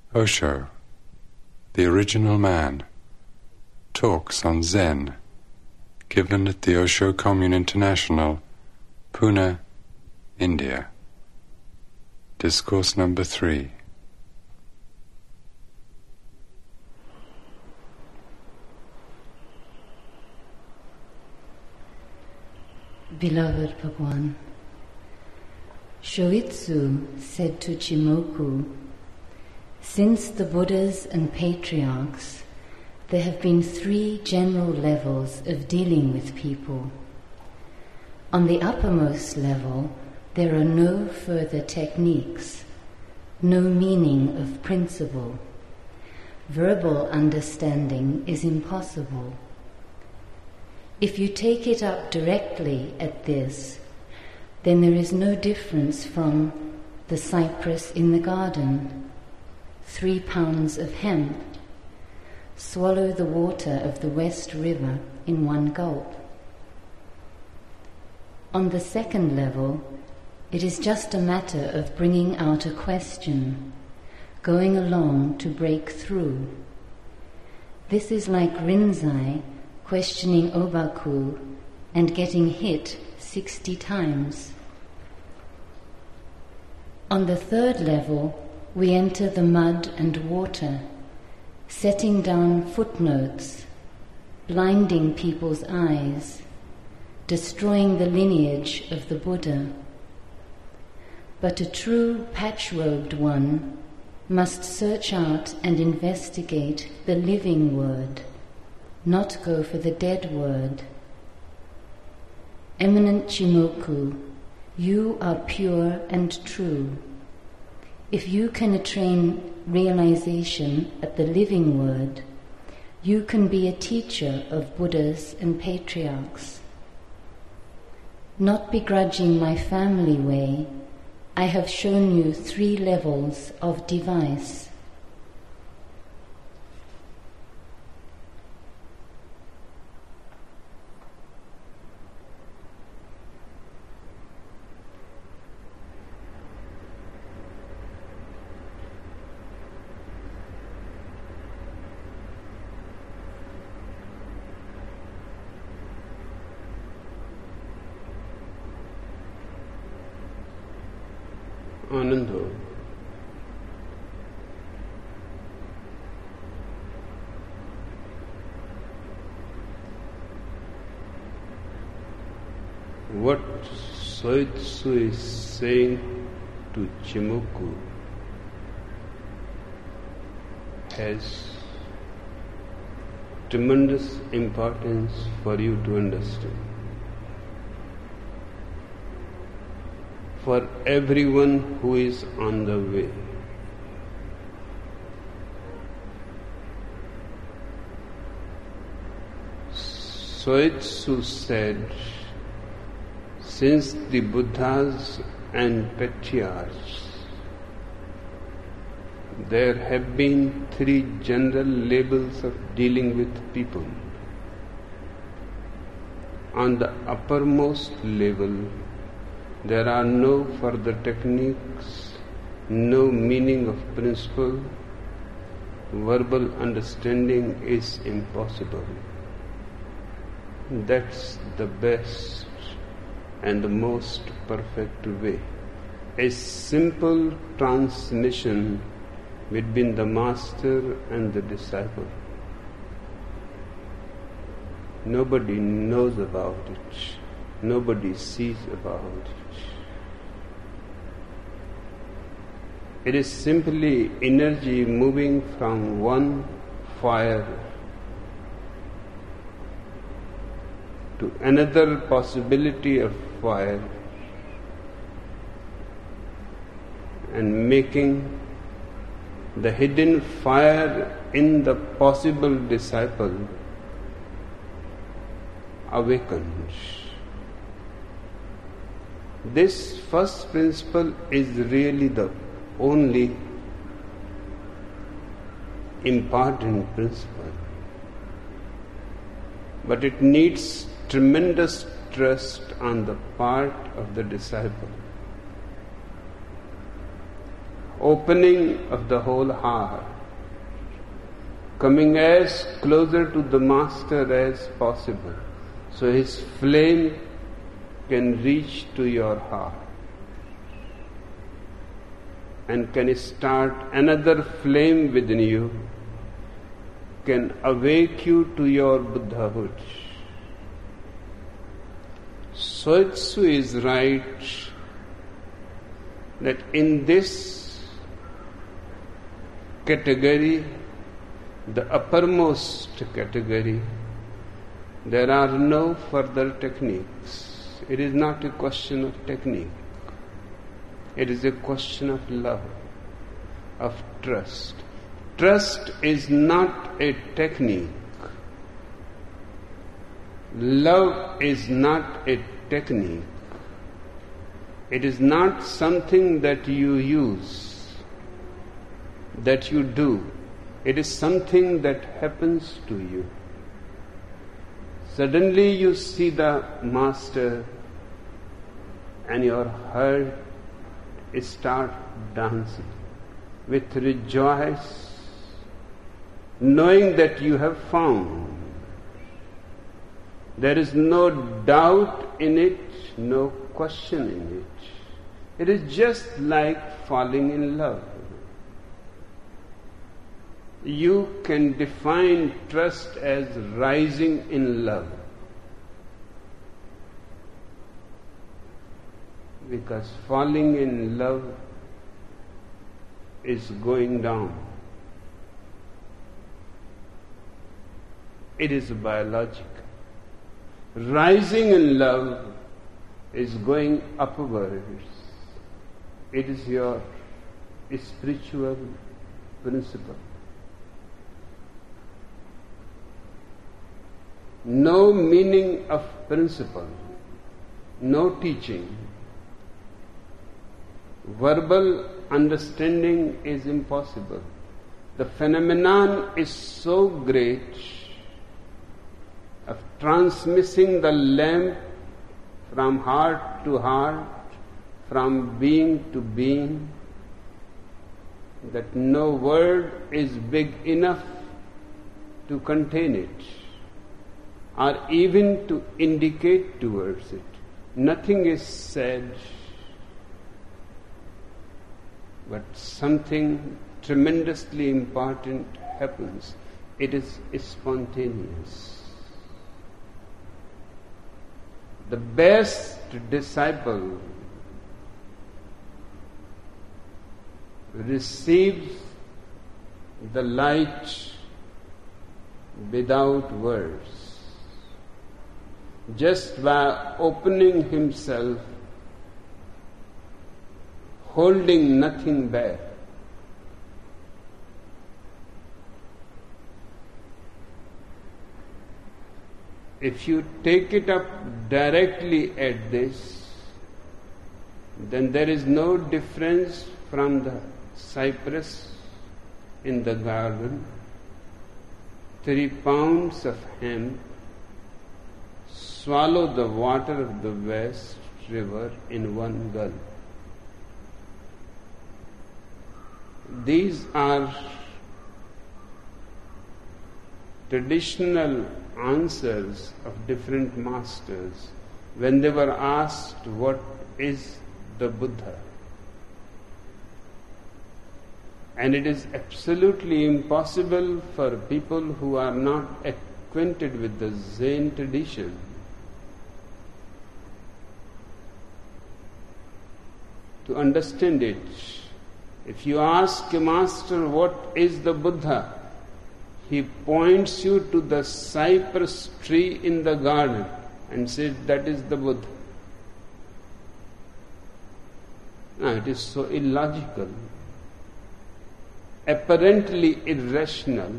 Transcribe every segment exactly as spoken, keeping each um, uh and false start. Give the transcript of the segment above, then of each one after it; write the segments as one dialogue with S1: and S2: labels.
S1: Osho, the original man, talks on Zen, given at the Osho Commune International, Pune, India. Discourse number three.
S2: Beloved Bhagwan, Shoitsu said to Chimoku, since the Buddhas and patriarchs, there have been three general levels of dealing with people. On the uppermost level, there are no further techniques, no meaning of principle. Verbal understanding is impossible. If you take it up directly at this, then there is no difference from the cypress in the garden, three pounds of hemp, swallow the water of the West River in one gulp. On the second level, it is just a matter of bringing out a question, going along to break through. This is like Rinzai questioning Obaku and getting hit sixty times. On the third level, we enter the mud and water, setting down footnotes, blinding people's eyes, destroying the lineage of the Buddha. But a true patch-robed one must search out and investigate the living word, not go for the dead word. Eminent Chimoku, you are pure and true. If you can attain realization at the living word, you can be a teacher of Buddhas and patriarchs. Not begrudging my family way, I have shown you three levels of device.
S3: Ananda. What Shoitsu is saying to Chimoku has tremendous importance for you to understand. For everyone who is on the way. Shoitsu said, since the Buddhas and patriarchs, there have been three general labels of dealing with people. On the uppermost level, there are no further techniques, no meaning of principle. Verbal understanding is impossible. That's the best and the most perfect way. A simple transmission between the master and the disciple. Nobody knows about it. Nobody sees about it. It is simply energy moving from one fire to another possibility of fire and making the hidden fire in the possible disciple awakened. This first principle is really the only important principle, but it needs tremendous trust on the part of the disciple. opening of the whole heart, coming as closer to the Master as possible, so his flame can reach to your heart and can start another flame within you, can awake you to your Buddhahood. Soitsu is right that in this category, the uppermost category, there are no further techniques. It is not a question of technique. It is a question of love, of trust. Trust is not a technique. Love is not a technique. It is not something that you use, that you do. It is something that happens to you. Suddenly you see the Master and your heart start dancing with rejoice, knowing that you have found. There is no doubt in it, no question in it. It is just like falling in love. You can define trust as rising in love, because falling in love is going down. It is biological. Rising in love is going upwards. It is your spiritual principle. No meaning of principle, no teaching. Verbal understanding is impossible. The phenomenon is so great of transmitting the lamp from heart to heart, from being to being, that no word is big enough to contain it, or even to indicate towards it. Nothing is said, but something tremendously important happens. It is spontaneous. The best disciple receives the light without words, just by opening himself, holding nothing back. If you take it up directly at this, then there is no difference from the cypress in the garden. Three pounds of hemp swallow the water of the West River in one gulp. These are traditional answers of different masters when they were asked what is the Buddha. And it is absolutely impossible for people who are not acquainted with the Zen tradition to understand it. If you ask a master what is the Buddha, he points you to the cypress tree in the garden and says that is the Buddha. Now it is so illogical, apparently irrational.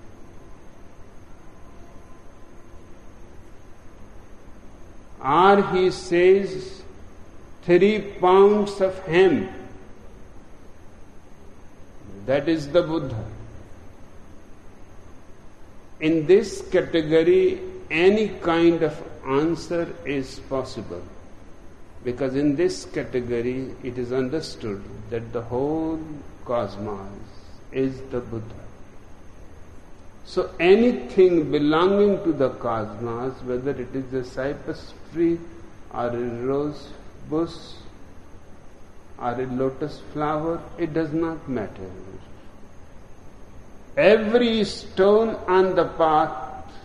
S3: Or he says three pounds of hemp, that is the Buddha. In this category, any kind of answer is possible. Because in this category it is understood that the whole cosmos is the Buddha. So anything belonging to the cosmos, whether it is a cypress tree or a rose bush or a lotus flower, it does not matter. Every stone on the path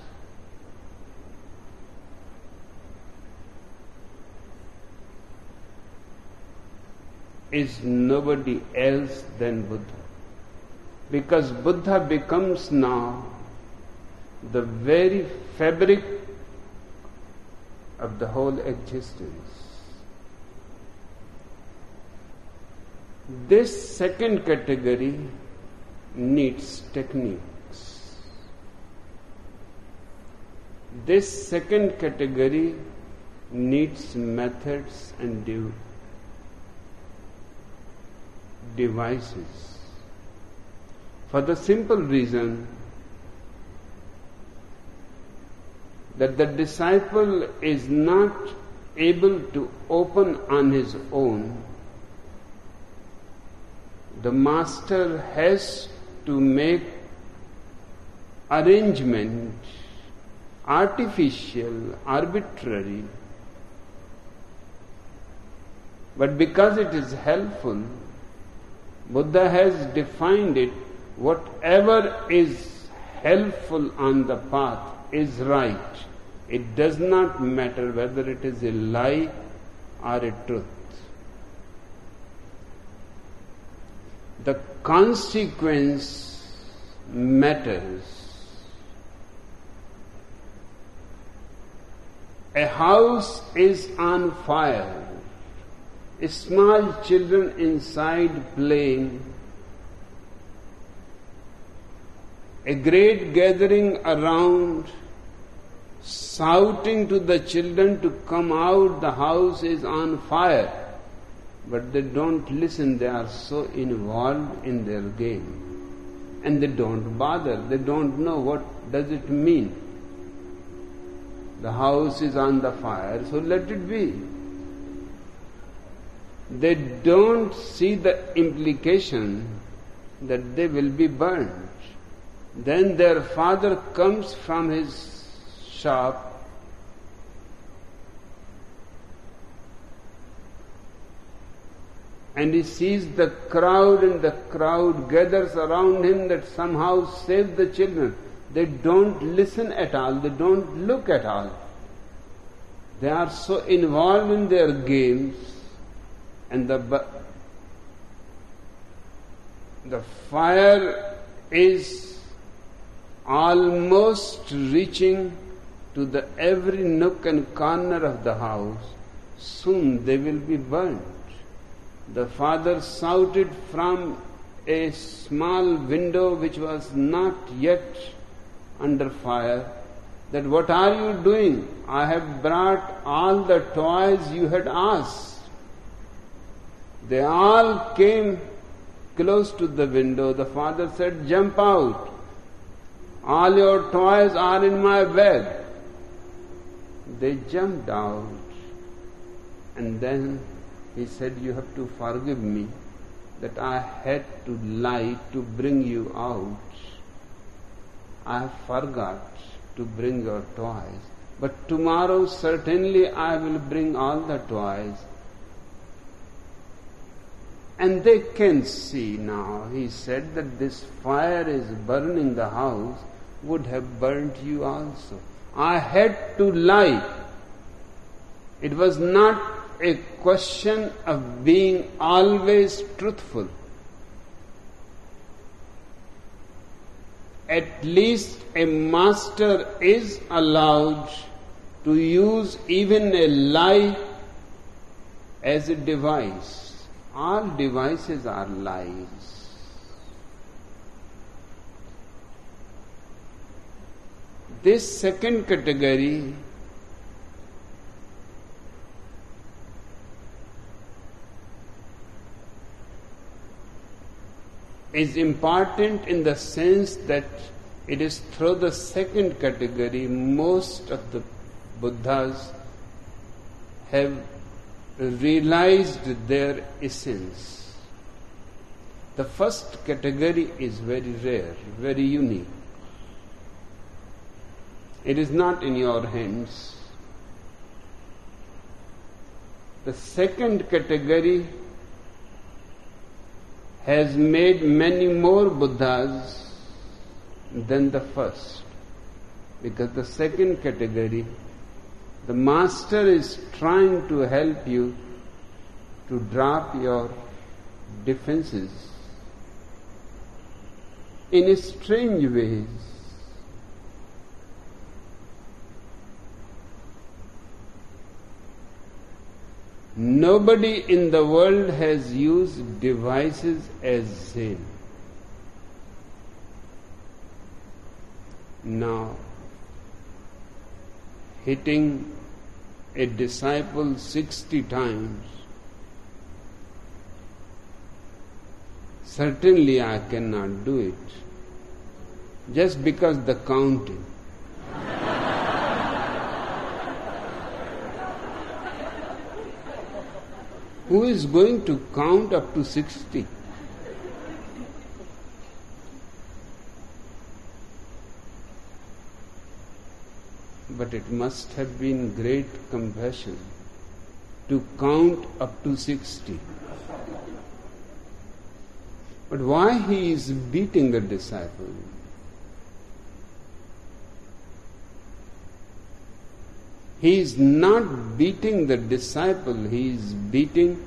S3: is nobody else than Buddha. Because Buddha becomes now the very fabric of the whole existence. This second category needs techniques. This second category needs methods and de- devices. For the simple reason that the disciple is not able to open on his own. The master has to make arrangement, artificial, arbitrary, but because it is helpful, Buddha has defined it. Whatever is helpful on the path is right. It does not matter whether it is a lie or a truth. The consequence matters. A house is on fire. Small children inside playing. A great gathering around, shouting to the children to come out, the house is on fire. But they don't listen, they are so involved in their game. And they don't bother, they don't know what does it mean. The house is on the fire, so let it be. They don't see the implication that they will be burned. Then their father comes from his shop and he sees the crowd, and the crowd gathers around him that somehow save the children. They don't listen at all, they don't look at all. They are so involved in their games, and the the fire is almost reaching to the every nook and corner of the house. Soon they will be burnt. The father shouted from a small window which was not yet under fire, that what are you doing? I have brought all the toys you had asked. They all came close to the window. The father said, jump out. All your toys are in my bed. They jumped out. And then he said, you have to forgive me that I had to lie to bring you out. I forgot to bring your toys. But tomorrow certainly I will bring all the toys. And they can see now, he said, that this fire is burning the house, would have burnt you also. I had to lie. It was not a question of being always truthful. At least a master is allowed to use even a lie as a device. All devices are lies. This second category is important in the sense that it is through the second category most of the Buddhas have realized their essence. The first category is very rare, very unique. It is not in your hands. The second category has made many more Buddhas than the first. Because the second category, the master is trying to help you to drop your defenses in strange ways. Nobody in the world has used devices as Zen. Now, hitting a disciple sixty times, certainly I cannot do it, just because the counting. Who is going to count up to sixty? But it must have been great compassion to count up to sixty. But why he is beating the disciple? He is not beating the disciple, he is beating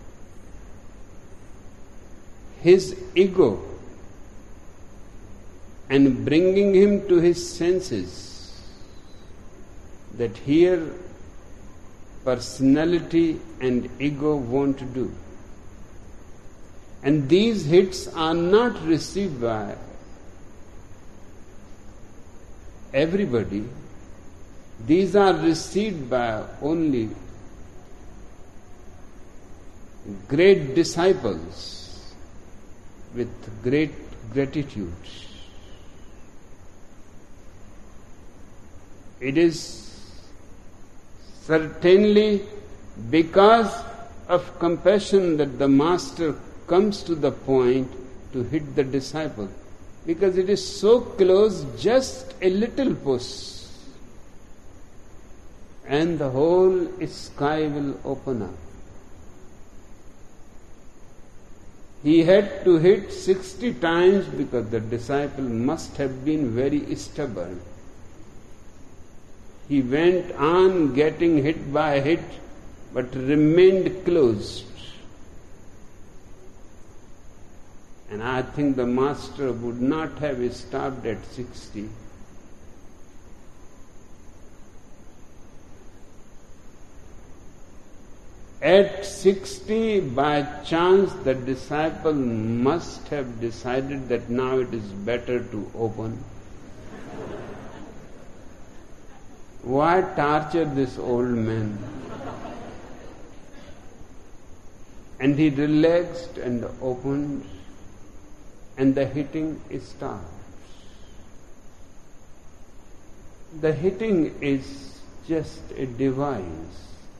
S3: his ego and bringing him to his senses that here personality and ego won't do. And these hits are not received by everybody. These are received by only great disciples with great gratitude. It is certainly because of compassion that the master comes to the point to hit the disciple, because it is so close, just a little push, and the whole sky will open up. He had to hit sixty times because the disciple must have been very stubborn. He went on getting hit by hit, but remained closed. And I think the master would not have stopped at sixty. At sixty, by chance, the disciple must have decided that now it is better to open. Why torture this old man? And he relaxed and opened, and the hitting starts. The hitting is just a device.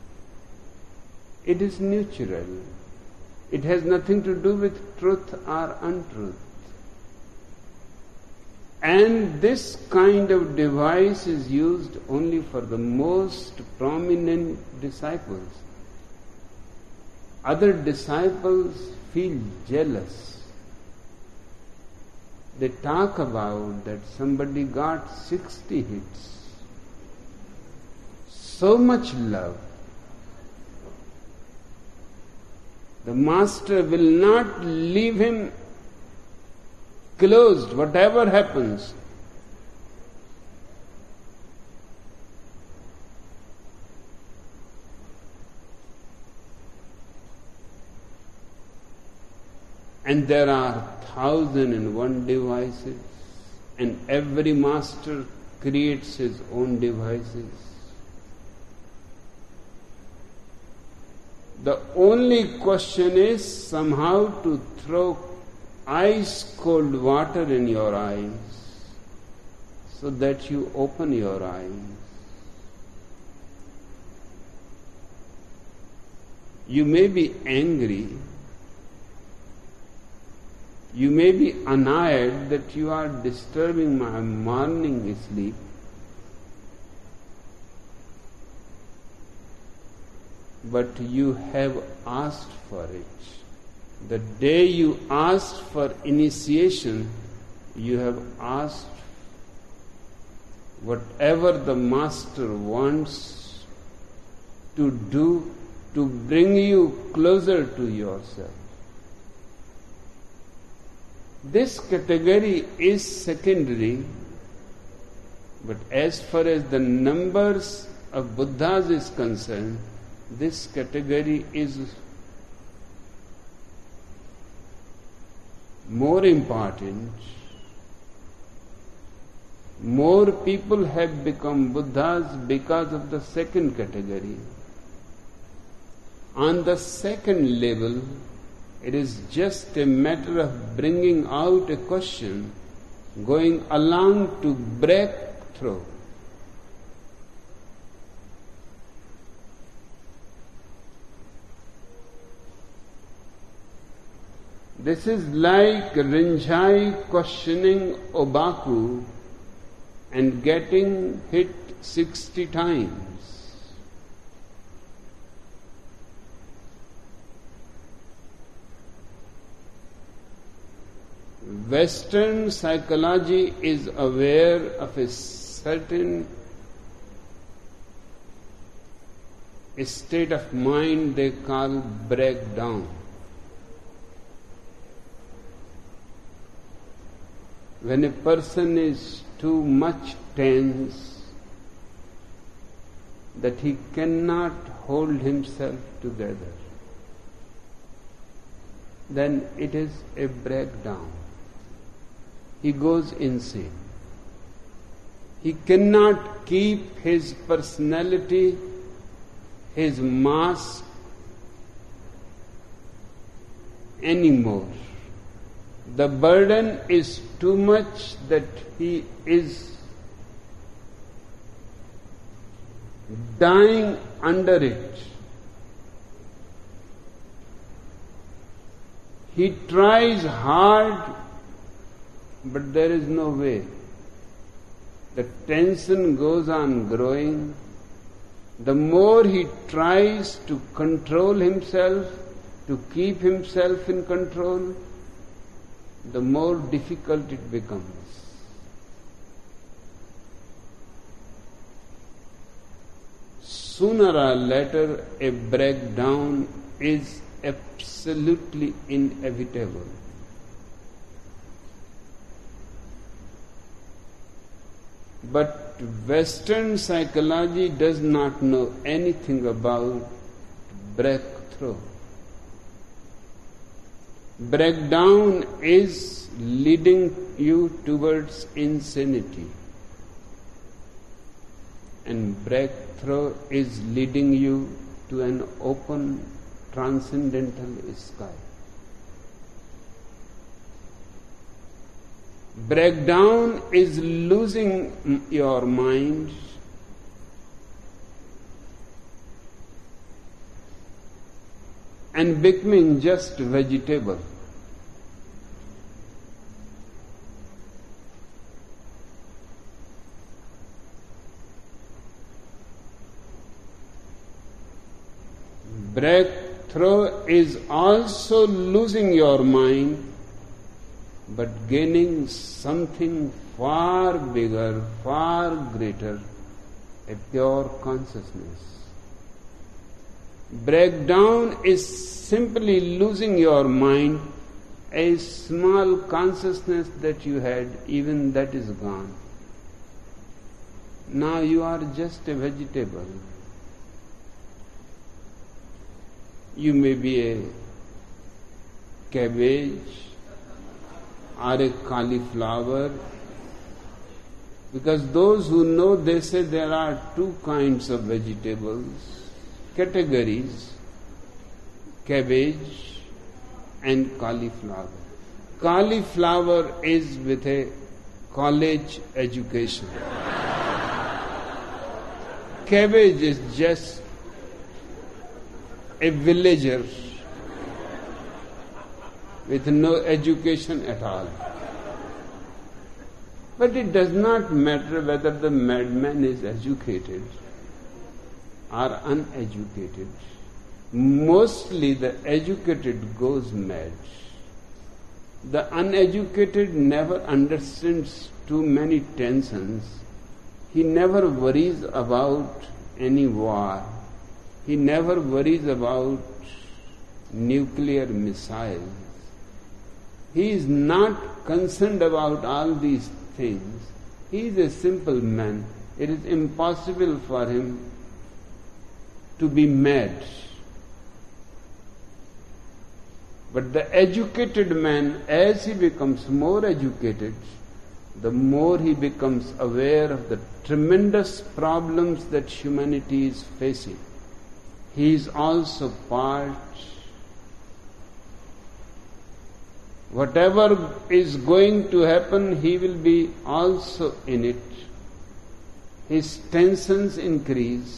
S3: It is natural. It has nothing to do with truth or untruth. And this kind of device is used only for the most prominent disciples. Other disciples feel jealous. They talk about that somebody got sixty hits. So much love. The master will not leave him closed, whatever happens. And there are thousand and one devices, and every master creates his own devices. The only question is somehow to throw ice cold water in your eyes so that you open your eyes. You may be angry, you may be annoyed that you are disturbing my morning sleep. But you have asked for it. The day you asked for initiation, you have asked whatever the Master wants to do to bring you closer to yourself. This category is secondary, but as far as the numbers of Buddhas is concerned, this category is more important. More people have become Buddhas because of the second category. On the second level, it is just a matter of bringing out a question, going along to break through. This is like Rinzai questioning Obaku and getting hit sixty times. Western psychology is aware of a certain state of mind they call breakdown. When a person is too much tense that he cannot hold himself together, then it is a breakdown. He goes insane. He cannot keep his personality, his mask anymore. The burden is too much that he is dying under it. He tries hard, but there is no way. The tension goes on growing. The more he tries to control himself, to keep himself in control, the more difficult it becomes. Sooner or later, a breakdown is absolutely inevitable. But Western psychology does not know anything about breakthrough. Breakdown is leading you towards insanity, and breakthrough is leading you to an open, transcendental sky. Breakdown is losing your mind, and becoming just vegetable. Breakthrough is also losing your mind, but gaining something far bigger, far greater, a pure consciousness. Breakdown is simply losing your mind, a small consciousness that you had, even that is gone. Now you are just a vegetable. You may be a cabbage or a cauliflower, because those who know, they say there are two kinds of vegetables, categories, cabbage and cauliflower. Cauliflower is with a college education. Cabbage is just a villager with no education at all. But it does not matter whether the madman is educated or uneducated. Mostly the educated goes mad. The uneducated never understands too many tensions. He never worries about any war. He never worries about nuclear missiles. He is not concerned about all these things. He is a simple man. It is impossible for him to be mad. But the educated man, as he becomes more educated, the more he becomes aware of the tremendous problems that humanity is facing. He is also part. Whatever is going to happen, he will be also in it. His tensions increase.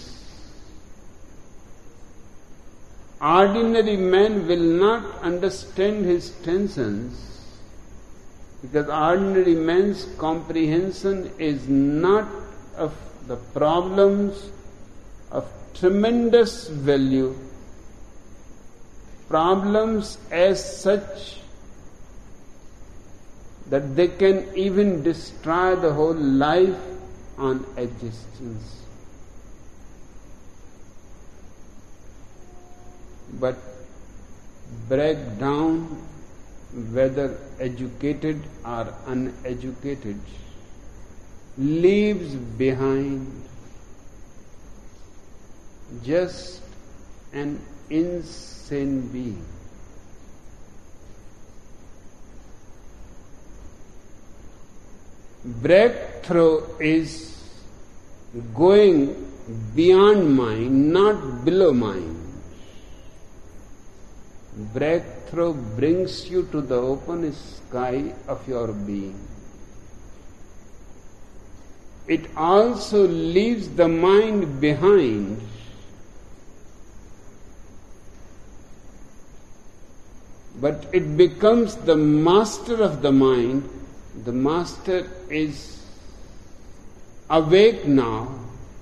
S3: Ordinary man will not understand his tensions because ordinary man's comprehension is not of the problems of tremendous value, problems as such that they can even destroy the whole life on existence. But break down whether educated or uneducated leaves behind just an insane being. Breakthrough is going beyond mind, not below mind. Breakthrough brings you to the open sky of your being. It also leaves the mind behind. But it becomes the master of the mind. The master is awake now,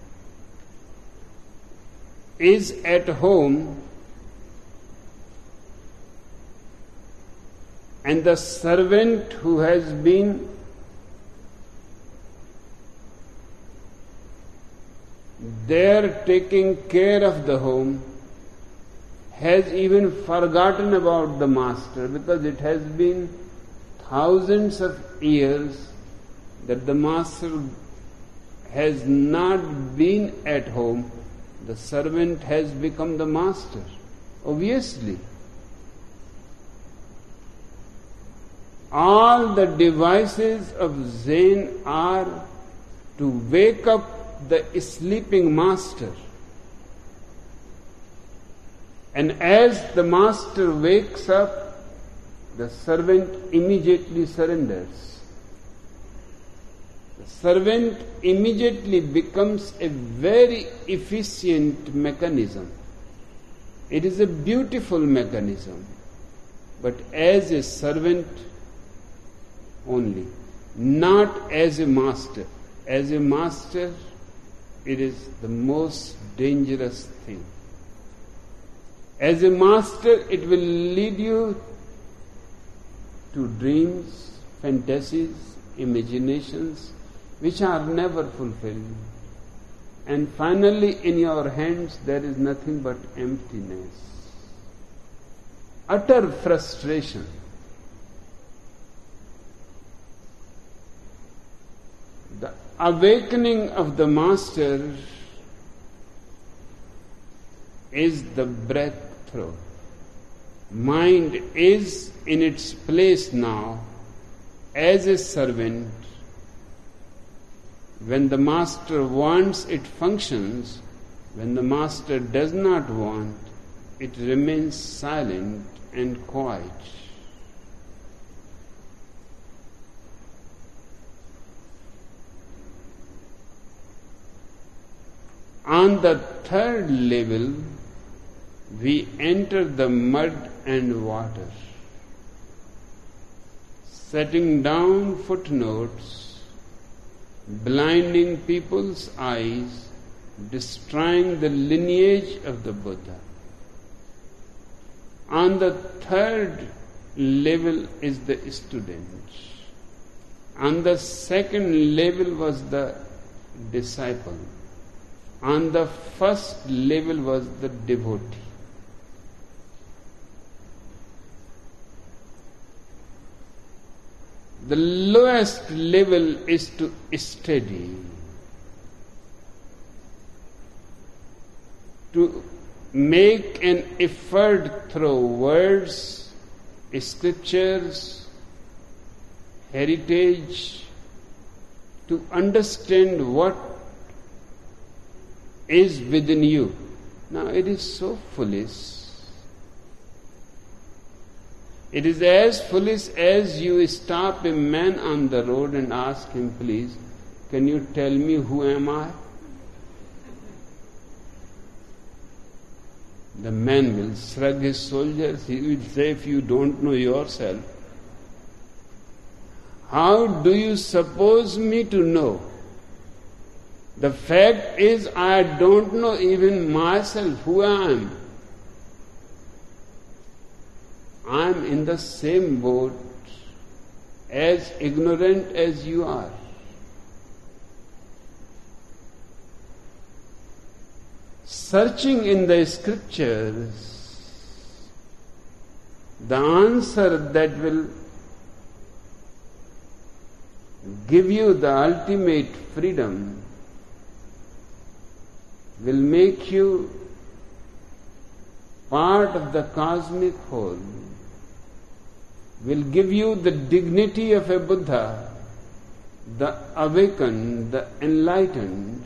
S3: is at home, and the servant who has been there taking care of the home has even forgotten about the master, because it has been thousands of years that the master has not been at home. The servant has become the master, obviously. All the devices of Zen are to wake up the sleeping master. And as the master wakes up, the servant immediately surrenders. The servant immediately becomes a very efficient mechanism. It is a beautiful mechanism, but as a servant only, not as a master. As a master, it is the most dangerous thing. As a master, it will lead you to dreams, fantasies, imaginations, which are never fulfilled. And finally, in your hands, there is nothing but emptiness. Utter frustration. The awakening of the master is the breakthrough. Mind is in its place now as a servant. When the master wants, it functions. When the master does not want, it remains silent and quiet. On the third level, we enter the mud and water, setting down footnotes, blinding people's eyes, destroying the lineage of the Buddha. On the third level is the student. On the second level was the disciple. On the first level was the devotee. The lowest level is to study, to make an effort through words, scriptures, heritage, to understand what is within you. Now it is so foolish. It is as foolish as you stop a man on the road and ask him, please, can you tell me who am I? The man will shrug his shoulders. He will say, if you don't know yourself, how do you suppose me to know? The fact is, I don't know even myself who I am. I am in the same boat, as ignorant as you are. Searching in the scriptures, the answer that will give you the ultimate freedom will make you part of the cosmic whole, will give you the dignity of a Buddha, the awakened, the enlightened.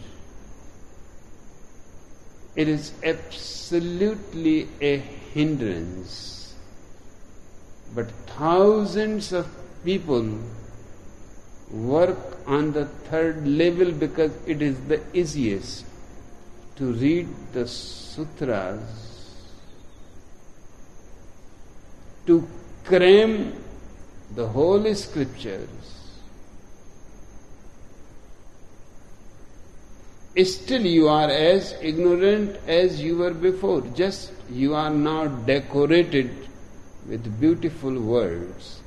S3: It is absolutely a hindrance. But thousands of people work on the third level because it is the easiest to read the sutras, to cram the whole scriptures. Still you are as ignorant as you were before, just you are now decorated with beautiful words.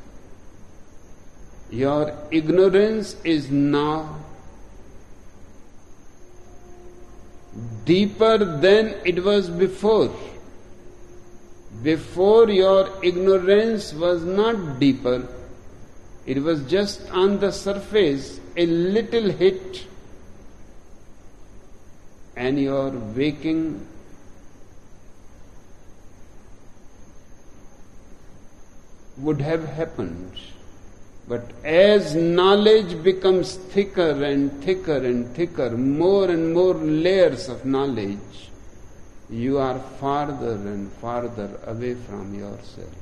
S3: Your ignorance is now deeper than it was before. Before, your ignorance was not deeper. It was just on the surface, a little hit, and your waking would have happened. But as knowledge becomes thicker and thicker and thicker, more and more layers of knowledge, you are farther and farther away from yourself.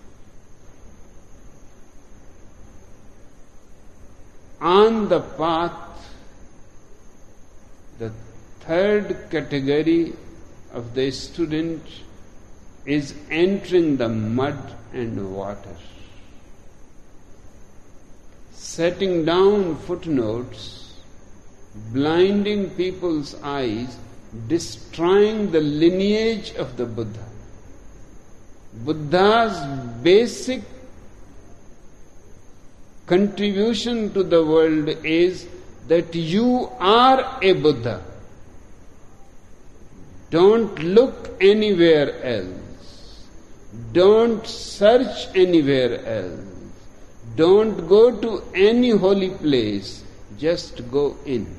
S3: On the path, the third category of the student is entering the mud and water, setting down footnotes, blinding people's eyes, destroying the lineage of the Buddha. Buddha's basic contribution to the world is that you are a Buddha. Don't look anywhere else. Don't search anywhere else. Don't go to any holy place. Just go in.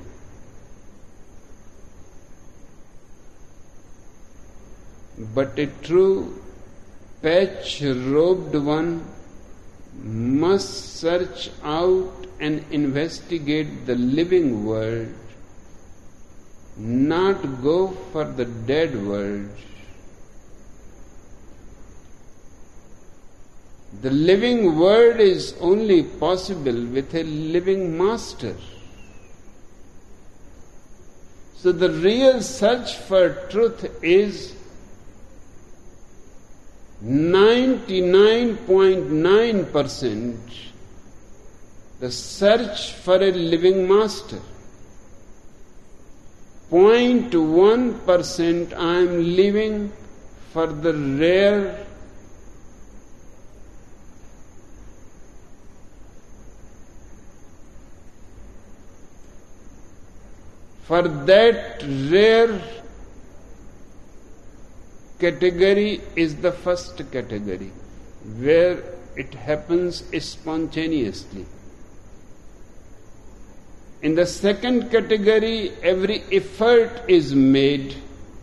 S3: But a true patch-robed one must search out and investigate the living world, not go for the dead world. The living world is only possible with a living master. So the real search for truth is ninety-nine point nine percent the search for a living master. zero point one percent I am living for the rare for that rare category is the first category, where it happens spontaneously. In the second category, every effort is made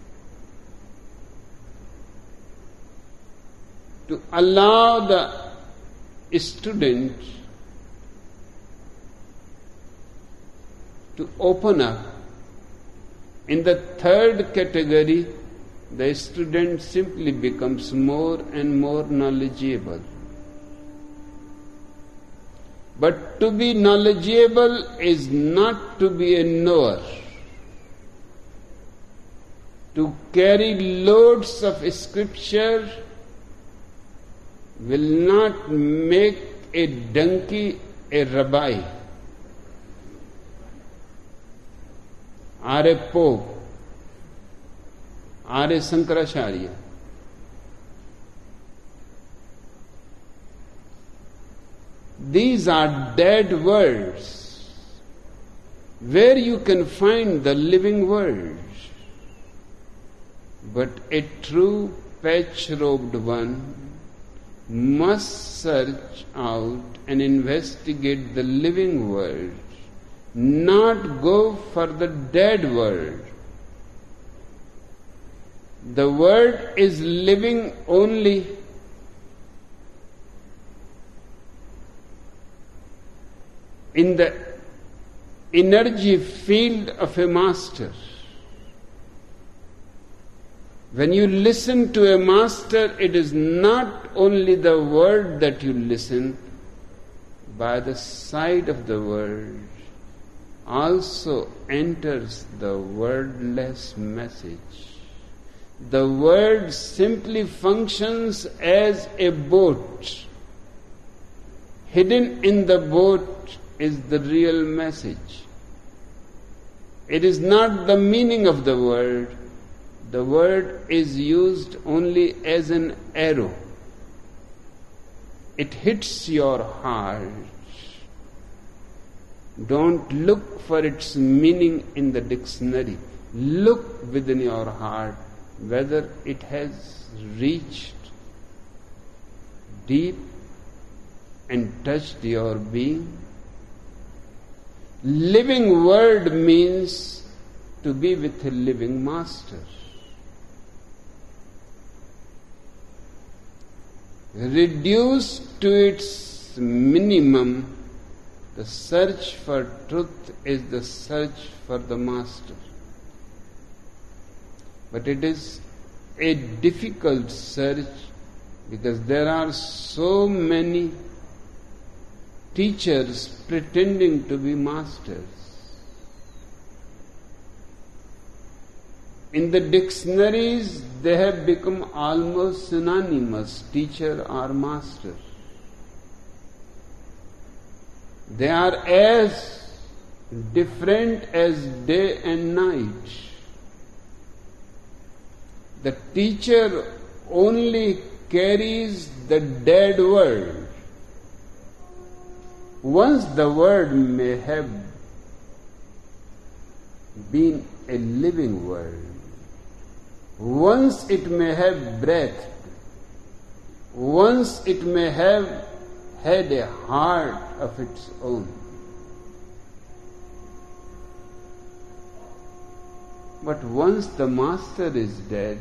S3: to allow the student to open up. In the third category, the student simply becomes more and more knowledgeable. But to be knowledgeable is not to be a knower. To carry loads of scripture will not make a donkey a rabbi or a pope or a Sankaracharya. These are dead words. Where you can find the living word. But a true patch-robed one must search out and investigate the living word, not go for the dead word. The word is living only in the energy field of a master. When you listen to a master, it is not only the word that you listen, by the side of the word also enters the wordless message. The word simply functions as a boat. Hidden in the boat is the real message. It is not the meaning of the word. The word is used only as an arrow. It hits your heart. Don't look for its meaning in the dictionary. Look within your heart whether it has reached deep and touched your being. Living word means to be with a living master. Reduced to its minimum, the search for truth is the search for the master. But it is a difficult search because there are so many teachers pretending to be masters. In the dictionaries, they have become almost synonymous, teacher or master. They are as different as day and night. The teacher only carries the dead word. Once the word may have been a living word, once it may have breath, once it may have had a heart of its own. But once the master is dead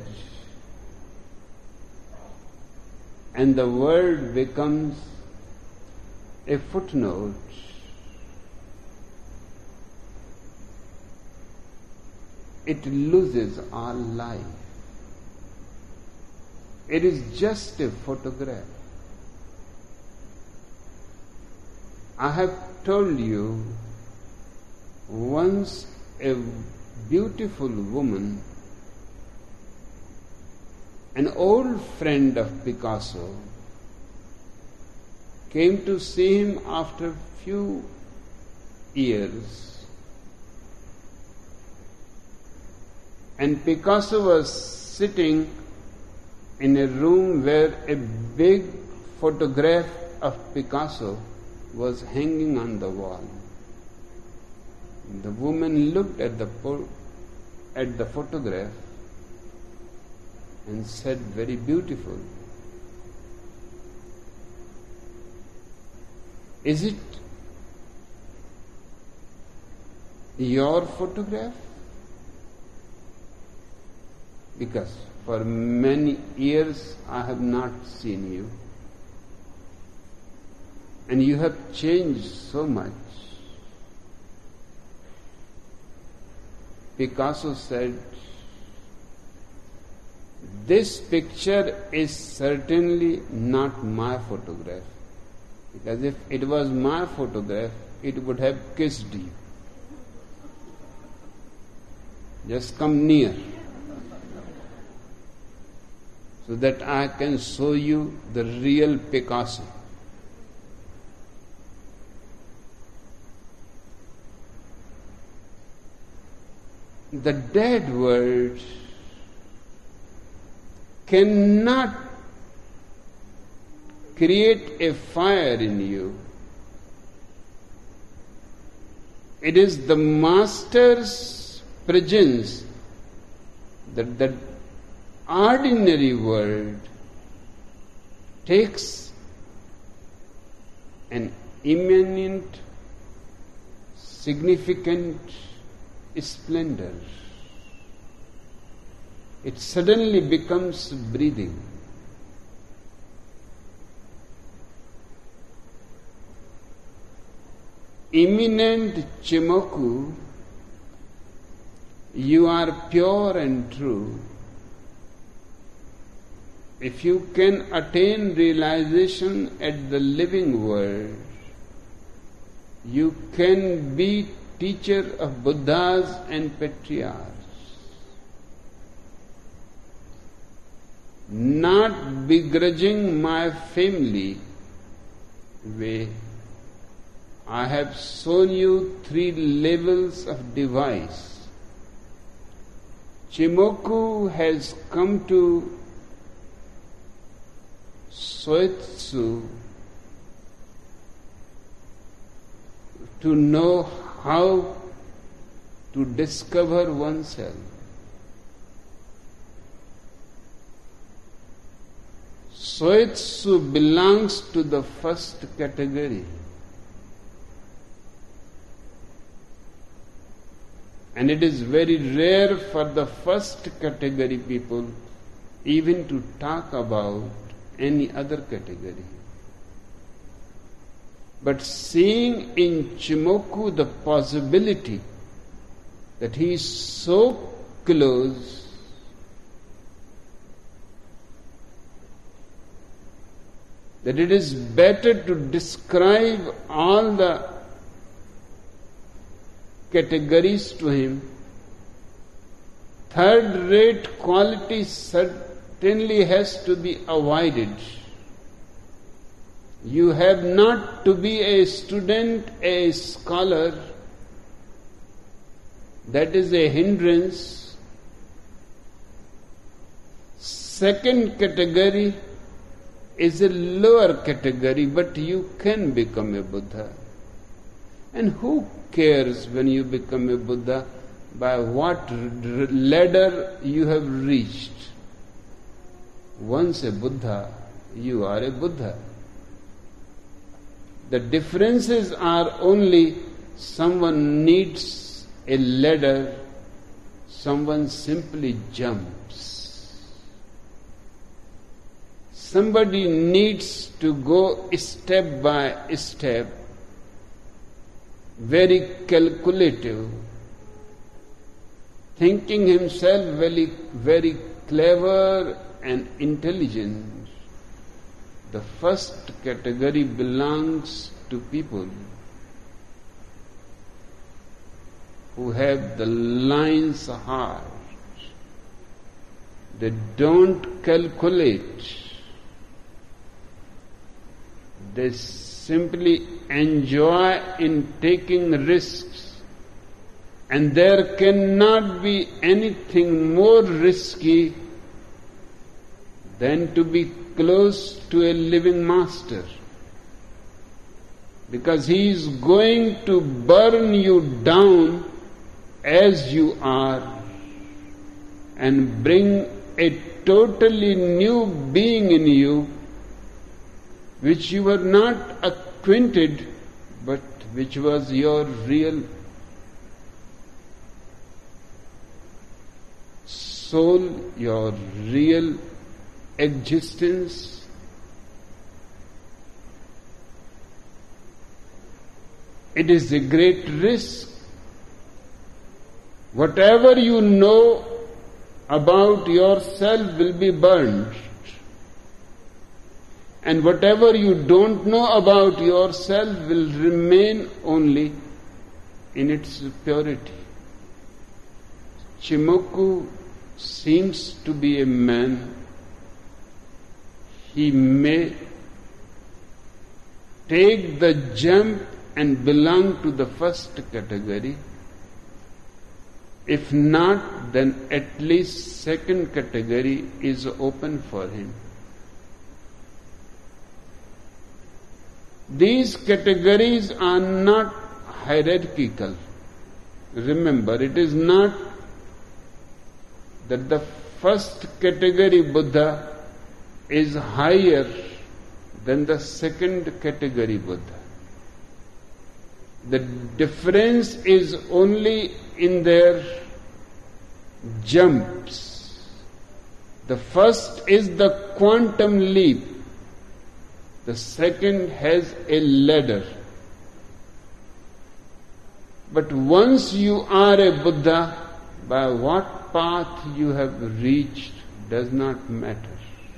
S3: and the word becomes a footnote, it loses all life. It is just a photograph. I have told you once a beautiful woman an old friend of Picasso came to see him after few years, and Picasso was sitting in a room where a big photograph of Picasso was hanging on the wall. The woman looked at the po- at the photograph and said, "Very beautiful. Is it your photograph? Because for many years I have not seen you, and you have changed so much." Picasso said, "This picture is certainly not my photograph, because if it was my photograph, it would have kissed you. Just come near, so that I can show you the real Picasso." The dead world cannot create a fire in you. It is the Master's presence that the ordinary world takes an imminent, significant splendor. It suddenly becomes breathing. Imminent Chimoku, you are pure and true. If you can attain realization at the living world, you can be teacher of Buddhas and patriarchs. Not begrudging my family way, I have shown you three levels of device. Chimoku has come to Soetsu to know how to discover oneself. Soetsu belongs to the first category. And it is very rare for the first category people even to talk about any other category. But seeing in Chimoku the possibility that he is so close, that it is better to describe all the categories to him. Third-rate quality certainly has to be avoided. You have not to be a student, a scholar. That is a hindrance. Second category is a lower category, but you can become a Buddha. And who cares when you become a Buddha by what ladder you have reached? Once a Buddha, you are a Buddha. The differences are only someone needs a ladder, someone simply jumps. Somebody needs to go step by step, very calculative, thinking himself very, very clever and intelligent. The first category belongs to people who have the lion's heart, They don't calculate. They simply enjoy in taking risks. And there cannot be anything more risky than to be close to a living master. Because he is going to burn you down as you are and bring a totally new being in you which you were not acquainted, but which was your real soul, your real existence. It is a great risk. Whatever you know about yourself will be burned. And whatever you don't know about yourself will remain only in its purity. Cimoku seems to be a man. He may take the jump and belong to the first category. If not, then at least second category is open for him. These categories are not hierarchical. Remember, it is not that the first category Buddha is higher than the second category Buddha. The difference is only in their jumps. The first is the quantum leap. The second has a ladder. But once you are a Buddha, by what path you have reached does not matter.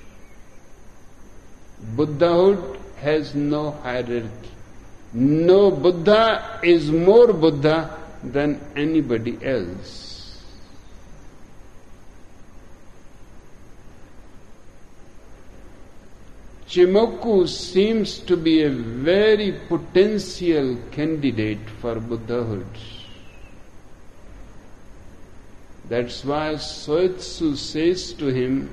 S3: Buddhahood has no hierarchy. No Buddha is more Buddha than anybody else. Cimoku seems to be a very potential candidate for Buddhahood. That's why Soetsu says to him,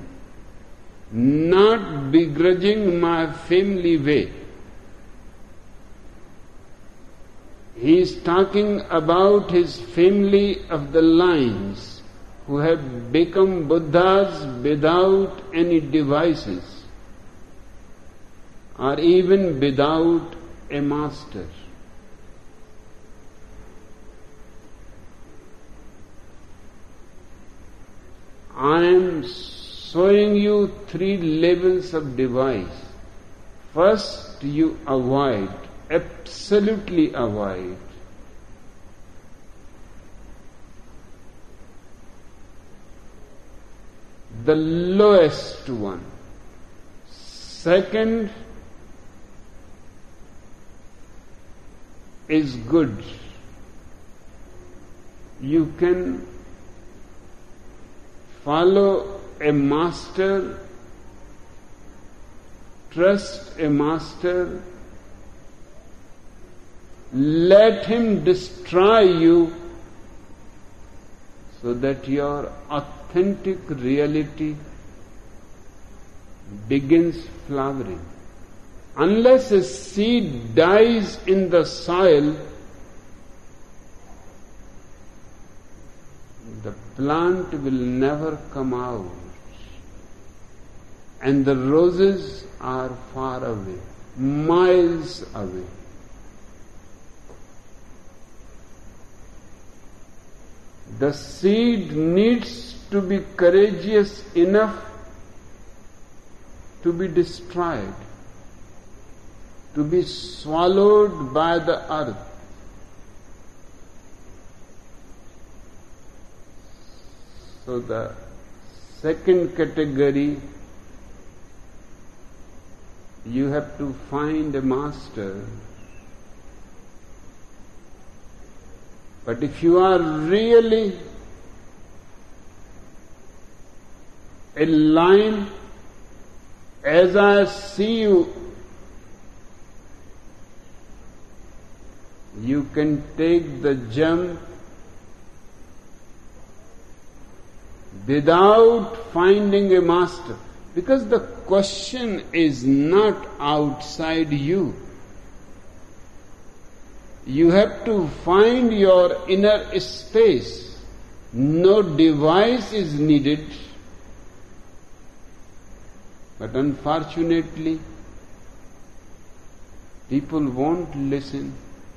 S3: not begrudging my family way. He is talking about his family of the lines who have become Buddhas without any devices or even without a master. I am showing you three levels of device. First, you avoid, absolutely avoid. The lowest one. Second is good. You can follow a master, trust a master, let him destroy you so that your authentic reality begins flowering. Unless a seed dies in the soil, the plant will never come out. And the roses are far away, miles away. The seed needs to be courageous enough to be destroyed, to be swallowed by the earth. So the second category, you have to find a master. But if you are really a line, as I see you, you can take the jump without finding a master. Because the question is not outside you. You have to find your inner space. No device is needed. But unfortunately, people won't listen.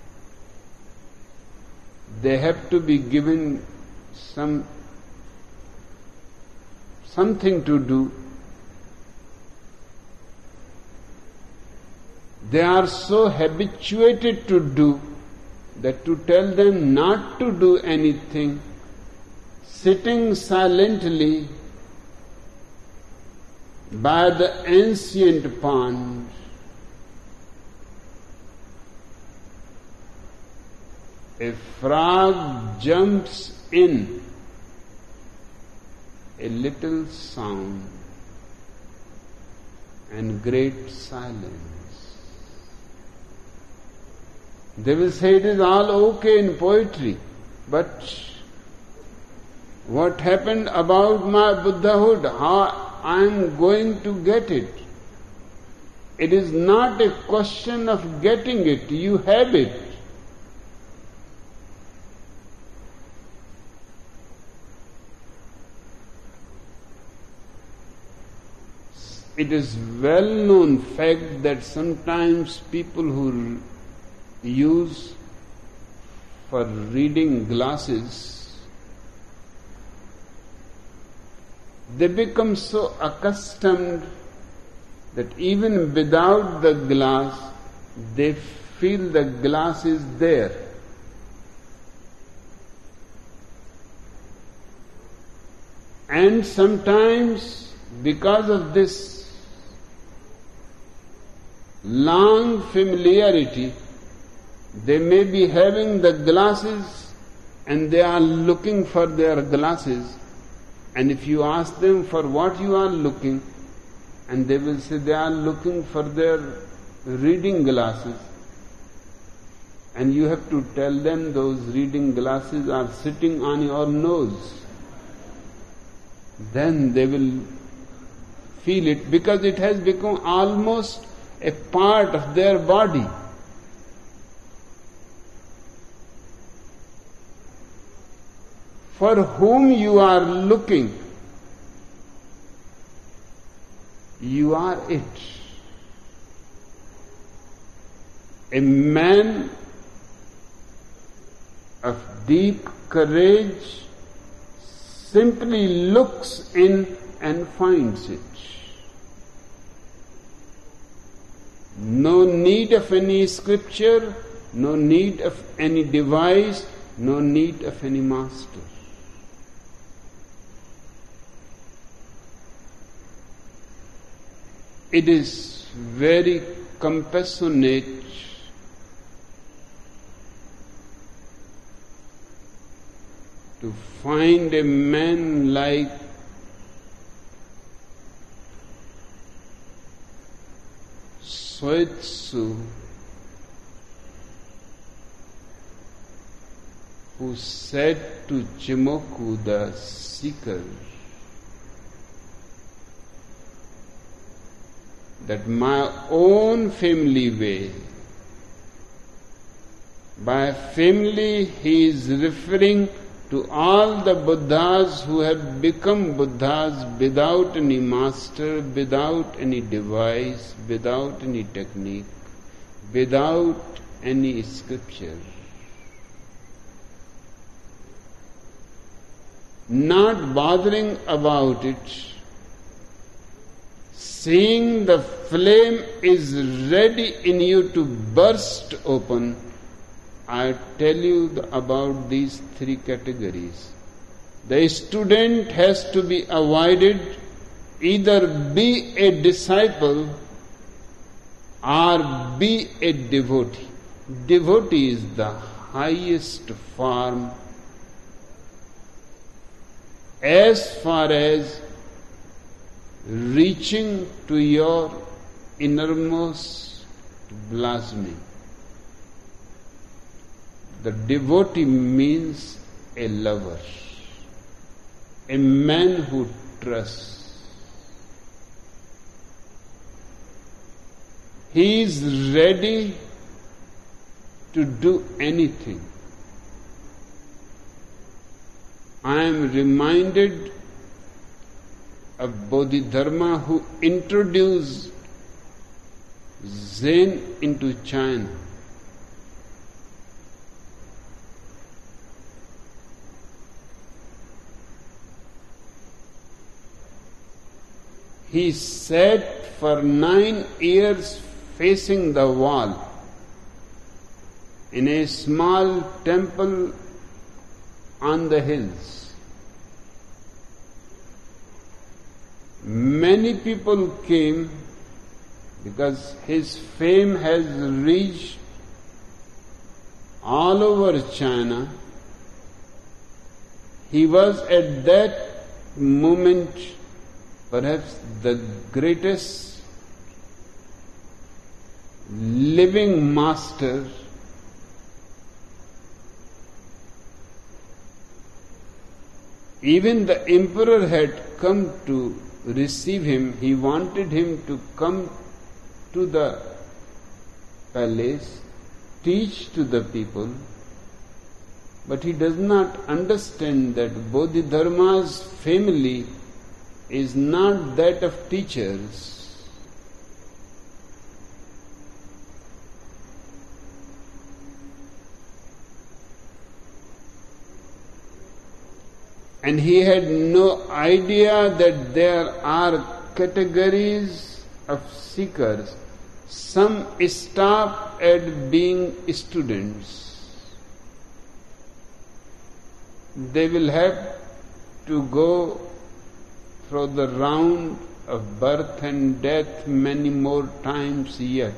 S3: They have to be given some something to do. They are so habituated to do that to tell them not to do anything, sitting silently by the ancient pond, a frog jumps in, a little sound and great silence. They will say it is all okay in poetry, but what happened about my Buddhahood? How I am going to get it? It is not a question of getting it, you have it. It is well-known fact that sometimes people who use for reading glasses, they become so accustomed that even without the glass, they feel the glass is there. And sometimes, because of this long familiarity, they may be having the glasses and they are looking for their glasses, and if you ask them for what you are looking, and they will say they are looking for their reading glasses, and you have to tell them those reading glasses are sitting on your nose. Then they will feel it, because it has become almost a part of their body. For whom you are looking, you are it. A man of deep courage simply looks in and finds it. No need of any scripture, no need of any device, no need of any master. It is very compassionate to find a man like Soetsu, who said to Chimoku the seeker that my own family way, by family he is referring to all the Buddhas who have become Buddhas without any master, without any device, without any technique, without any scripture. Not bothering about it, seeing the flame is ready in you to burst open, I tell you the, about these three categories. The student has to be avoided, either be a disciple or be a devotee. Devotee is the highest form as far as reaching to your innermost blossoming. The devotee means a lover, a man who trusts. He is ready to do anything. I am reminded of Bodhidharma, who introduced Zen into China. He sat for nine years facing the wall in a small temple on the hills. Many people came because his fame has reached all over China. He was at that moment perhaps the greatest living master Even the emperor had come to receive him. He wanted him to come to the palace, teach to the people, but he does not understand that Bodhidharma's family is not that of teachers. And he had no idea that there are categories of seekers. Some stop at being students. They will have to go through the round of birth and death many more times yet.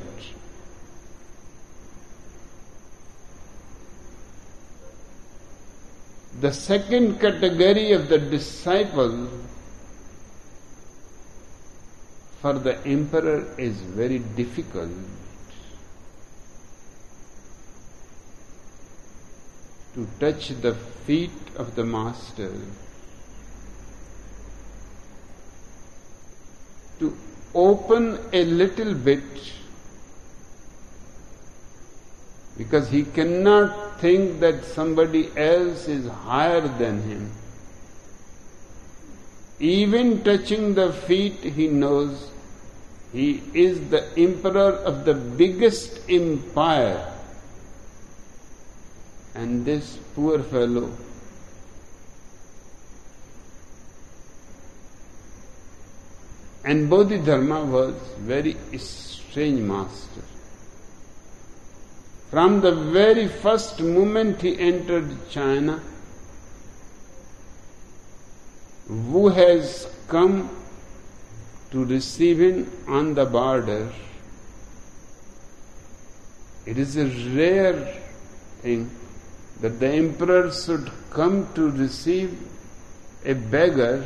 S3: The second category of the disciple for the emperor is very difficult. To touch the feet of the master, to open a little bit, because he cannot think that somebody else is higher than him. Even touching the feet, he knows he is the emperor of the biggest empire. And this poor fellow and Bodhidharma was very strange master. From the very first moment he entered China, who has come to receive him on the border? It is a rare thing that the emperor should come to receive a beggar,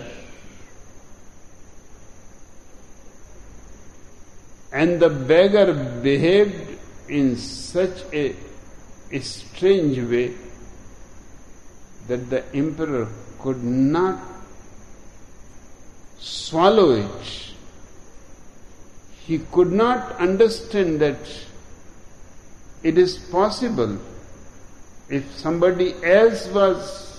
S3: and the beggar behaved in such a, a strange way that the emperor could not swallow it. He could not understand that it is possible. If somebody else was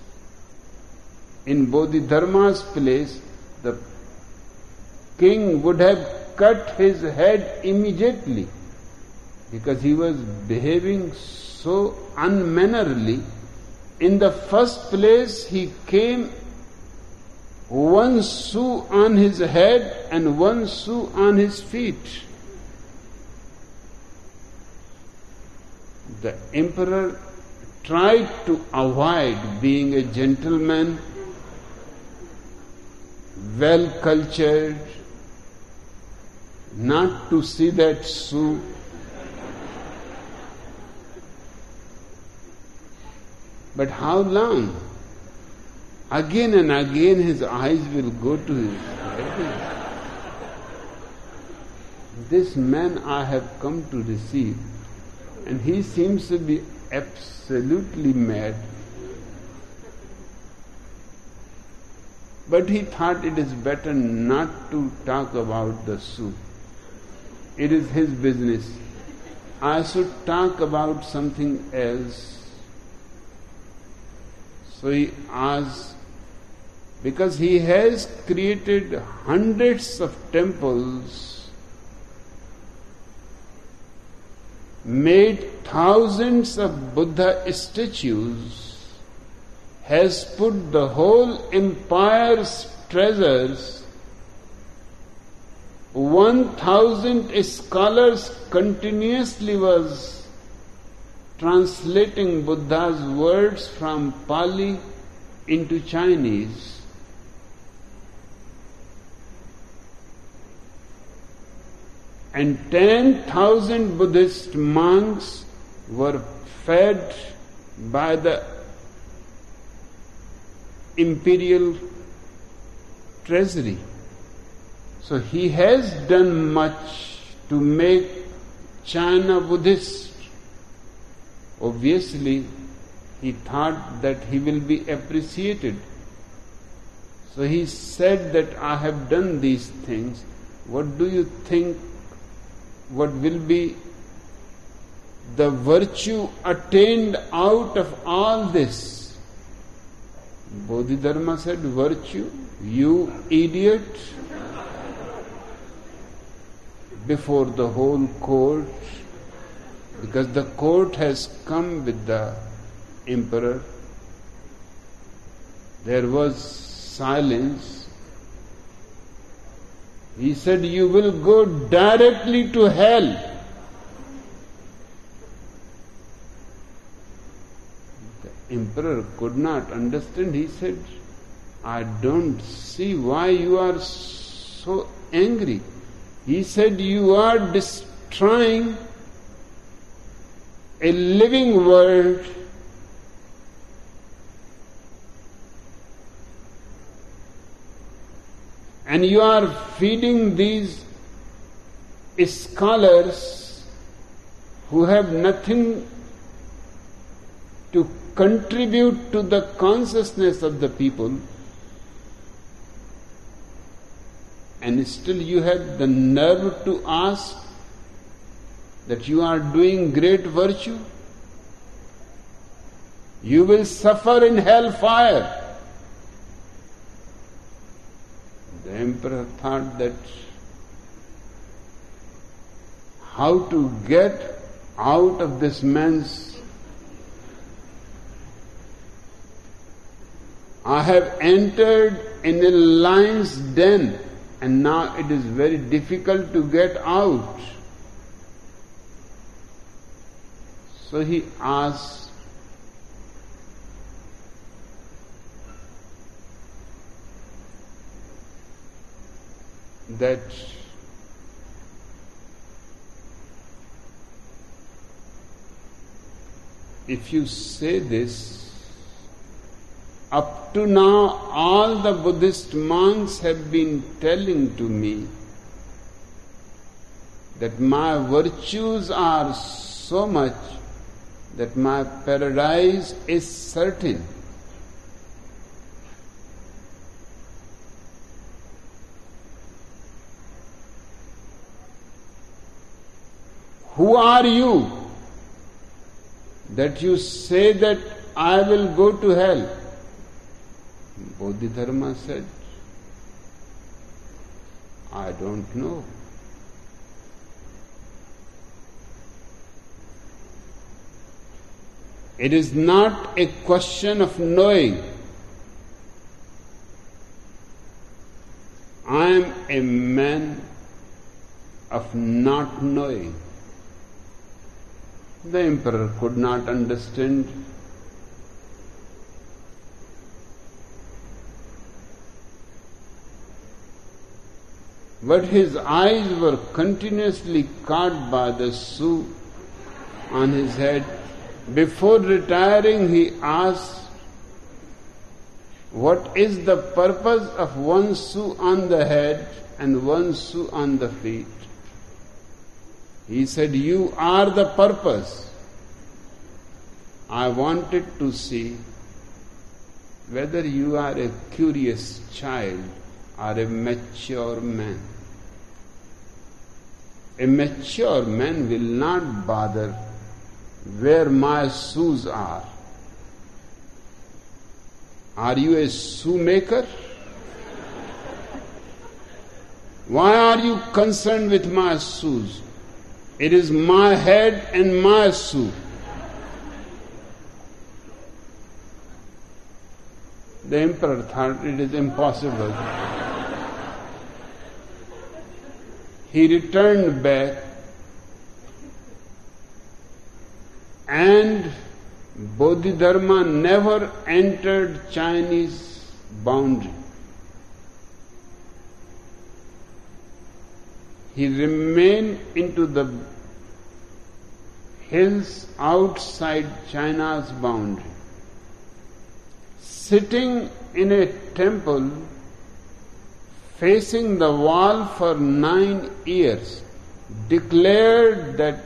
S3: in Bodhidharma's place, the king would have cut his head immediately, because he was behaving so unmannerly. In the first place, he came one shoe on his head and one shoe on his feet. The emperor tried to avoid being a gentleman, well cultured, not to see that shoe. But how long? Again and again his eyes will go to his This man I have come to receive, and he seems to be absolutely mad. But he thought it is better not to talk about the soup. It is his business. I should talk about something else. So he asked, because he has created hundreds of temples, made thousands of Buddha statues, has put the whole empire's treasures, one thousand scholars continuously was translating Buddha's words from Pali into Chinese. And ten thousand Buddhist monks were fed by the imperial treasury. So he has done much to make China Buddhist. Obviously, he thought that he will be appreciated. So he said that I have done these things. What do you think? What will be the virtue attained out of all this? Bodhidharma said, virtue? You idiot! Before the whole court, because the court has come with the emperor, there was silence. He said, you will go directly to hell. The emperor could not understand. He said, I don't see why you are so angry. He said, you are destroying a living world. And you are feeding these scholars who have nothing to contribute to the consciousness of the people, and still you have the nerve to ask that you are doing great virtue. You will suffer in hellfire. The emperor thought that how to get out of this man's. I have entered in a lion's den, and now it is very difficult to get out. So he asked, that if you say this, up to now all the Buddhist monks have been telling to me that my virtues are so much that my paradise is certain. Who are you that you say that I will go to hell? Bodhidharma said, I don't know. It is not a question of knowing. I am a man of not knowing. The emperor could not understand. But his eyes were continuously caught by the shoe on his head. Before retiring, he asked, what is the purpose of one shoe on the head and one shoe on the feet? He said, you are the purpose. I wanted to see whether you are a curious child or a mature man. A mature man will not bother where my shoes are. Are you a shoemaker? Why are you concerned with my shoes? It is my head and my shoe. The emperor thought it is impossible. He returned back and Bodhidharma never entered Chinese boundary. He remained into the hills outside China's boundary. Sitting in a temple facing the wall for nine years, declared that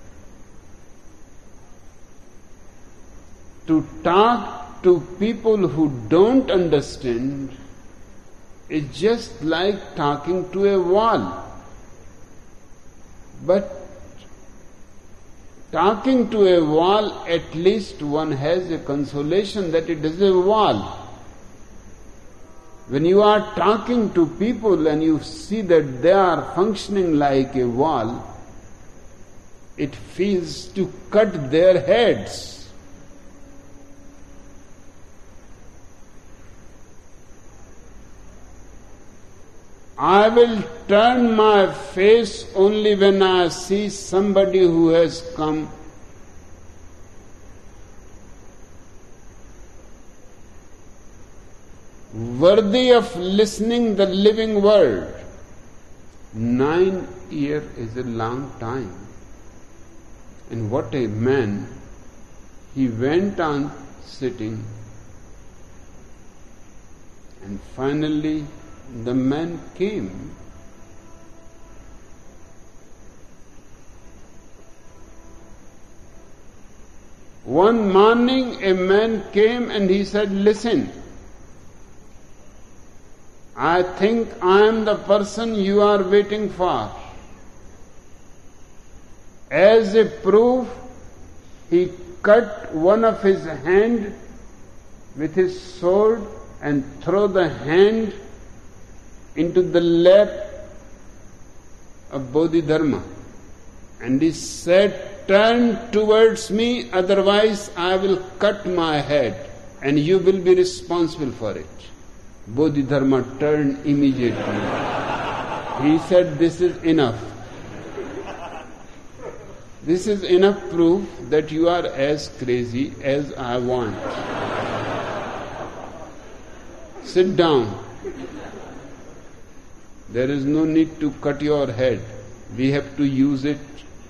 S3: to talk to people who don't understand is just like talking to a wall. But talking to a wall, at least one has a consolation that it is a wall. When you are talking to people and you see that they are functioning like a wall, it feels to cut their heads. I will turn my face only when I see somebody who has come worthy of listening the living word. Nine years is a long time. And what a man. He went on sitting, and finally the man came. One morning a man came and he said, listen, I think I am the person you are waiting for. As a proof, he cut one of his hand with his sword and threw the hand into the lap of Bodhidharma. And he said, turn towards me, otherwise I will cut my head and you will be responsible for it. Bodhidharma turned immediately. He said, this is enough. This is enough proof that you are as crazy as I want. Sit down. There is no need to cut your head. We have to use it.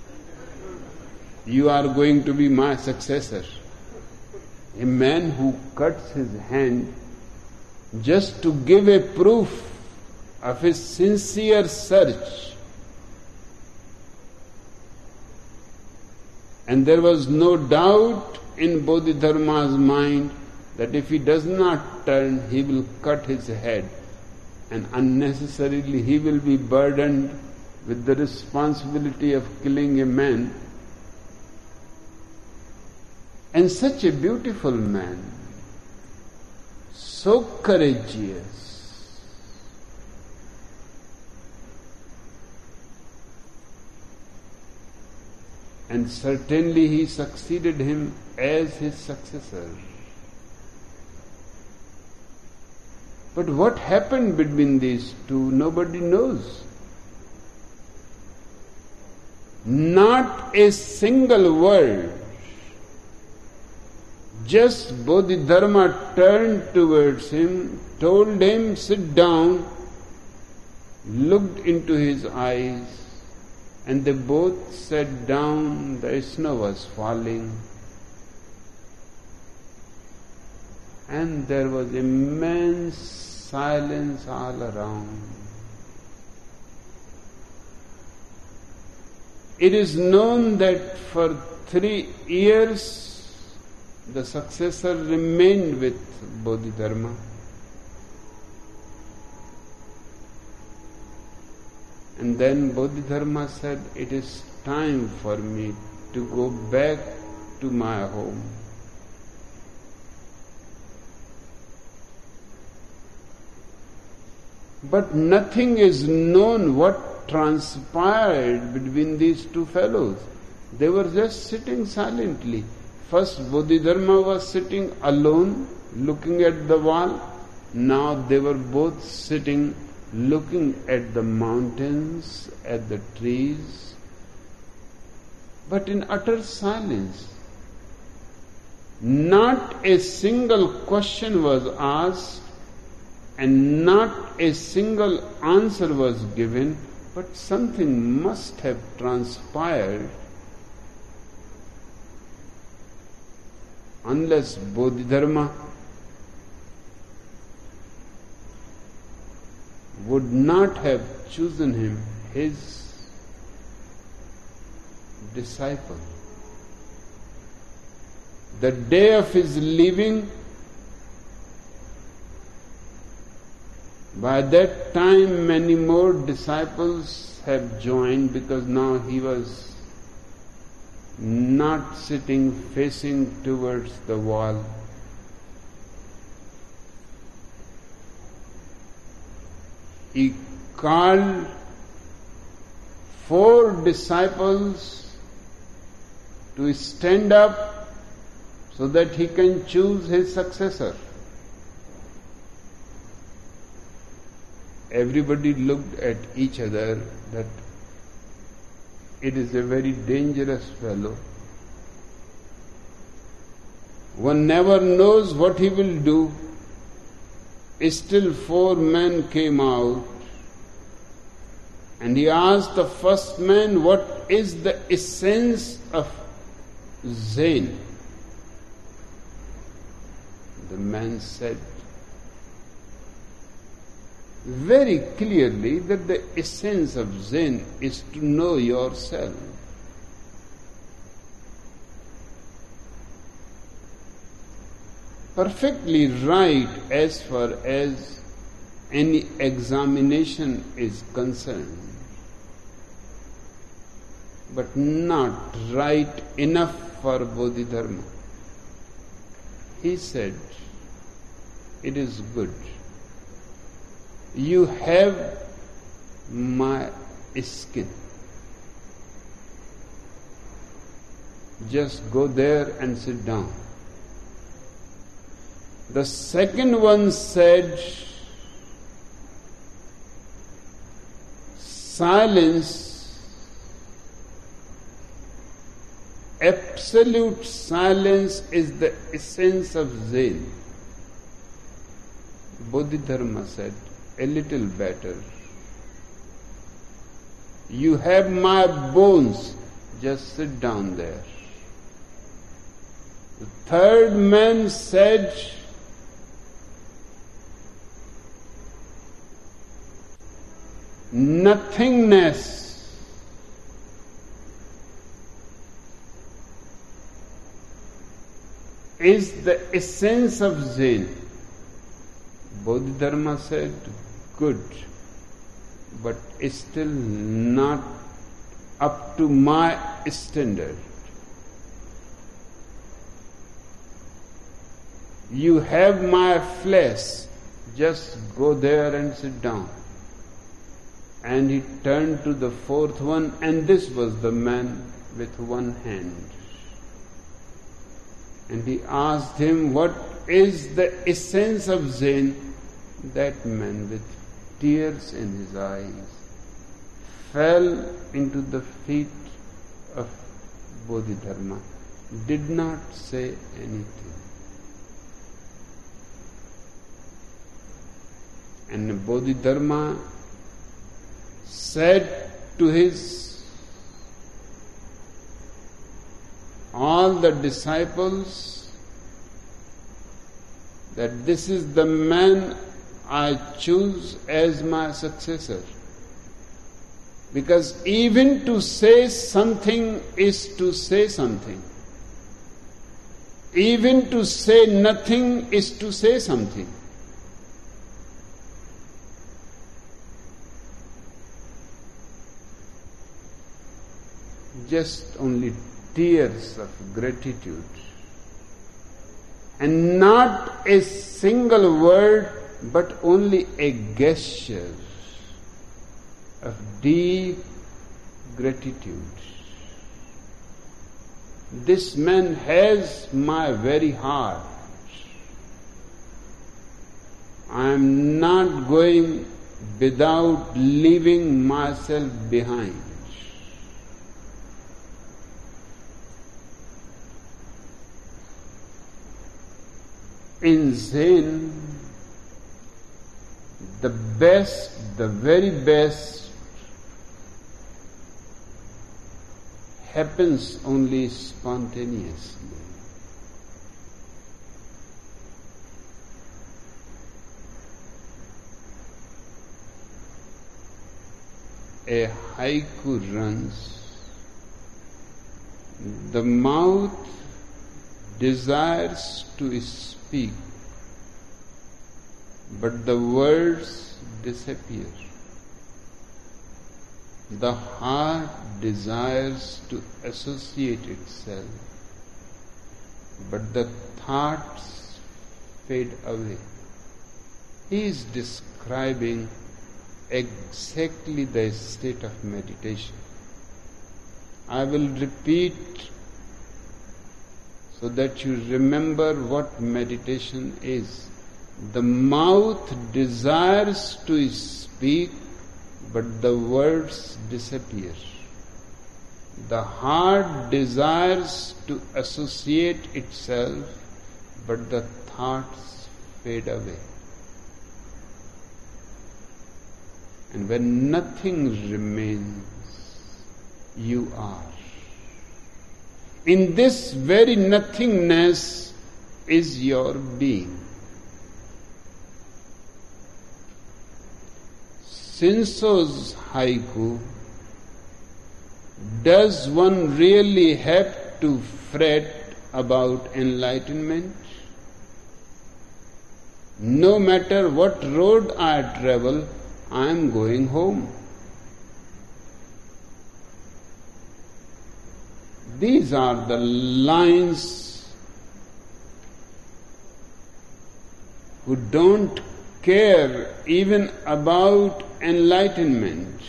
S3: You are going to be my successor. A man who cuts his hand just to give a proof of his sincere search. And there was no doubt in Bodhidharma's mind that if he does not turn, he will cut his head. And unnecessarily he will be burdened with the responsibility of killing a man. And such a beautiful man, so courageous, and certainly he succeeded him as his successor. But what happened between these two, nobody knows. Not a single word. Just Bodhidharma turned towards him, told him, sit down, looked into his eyes, and they both sat down. The snow was falling. and there was immense silence all around. It is known that for three years the successor remained with Bodhidharma. And then Bodhidharma said, "It is time for me to go back to my home." But nothing is known what transpired between these two fellows. They were just sitting silently. First Bodhidharma was sitting alone, looking at the wall. Now they were both sitting, looking at the mountains, at the trees, but in utter silence. Not a single question was asked, and not a single answer was given, but something must have transpired, unless Bodhidharma would not have chosen him his disciple. The day of his leaving, by that time many more disciples have joined, because now he was not sitting facing towards the wall. He called four disciples to stand up so that he can choose his successor. Everybody looked at each other that it is a very dangerous fellow. One never knows what he will do. Still four men came out, and he asked the first man, "What is the essence of Zen?" The man said very clearly that the essence of Zen is to know yourself. Perfectly right as far as any examination is concerned, but not right enough for Bodhidharma. He said, "It is good. You have my skin. Just go there and sit down." The second one said, "Silence, absolute silence is the essence of Zen." Bodhidharma said, "A little better. You have my bones, just sit down there." The third man said, "Nothingness is the essence of Zen." Bodhidharma said, "Good, but still not up to my standard. You have my flesh, just go there and sit down." And he turned to the fourth one, and this was the man with one hand. And he asked him, "What is the essence of Zen?" That man, with tears in his eyes, fell into the feet of Bodhidharma, did not say anything. And Bodhidharma said to his all the disciples, that this is the man I choose as my successor. Because even to say something is to say something. Even to say nothing is to say something. Just only tears of gratitude. And not a single word, but only a gesture of deep gratitude. This man has my very heart. I am not going without leaving myself behind. In Zen, the best, the very best happens only spontaneously. A haiku runs, the mouth desires to speak, but the words disappear. The heart desires to associate itself, but the thoughts fade away. He is describing exactly the state of meditation. I will repeat so that you remember what meditation is. The mouth desires to speak, but the words disappear. The heart desires to associate itself, but the thoughts fade away. And when nothing remains, you are. In this very nothingness is your being. Shinso's haiku, does one really have to fret about enlightenment? No matter what road I travel, I am going home. These are the lines who don't care even about enlightenment.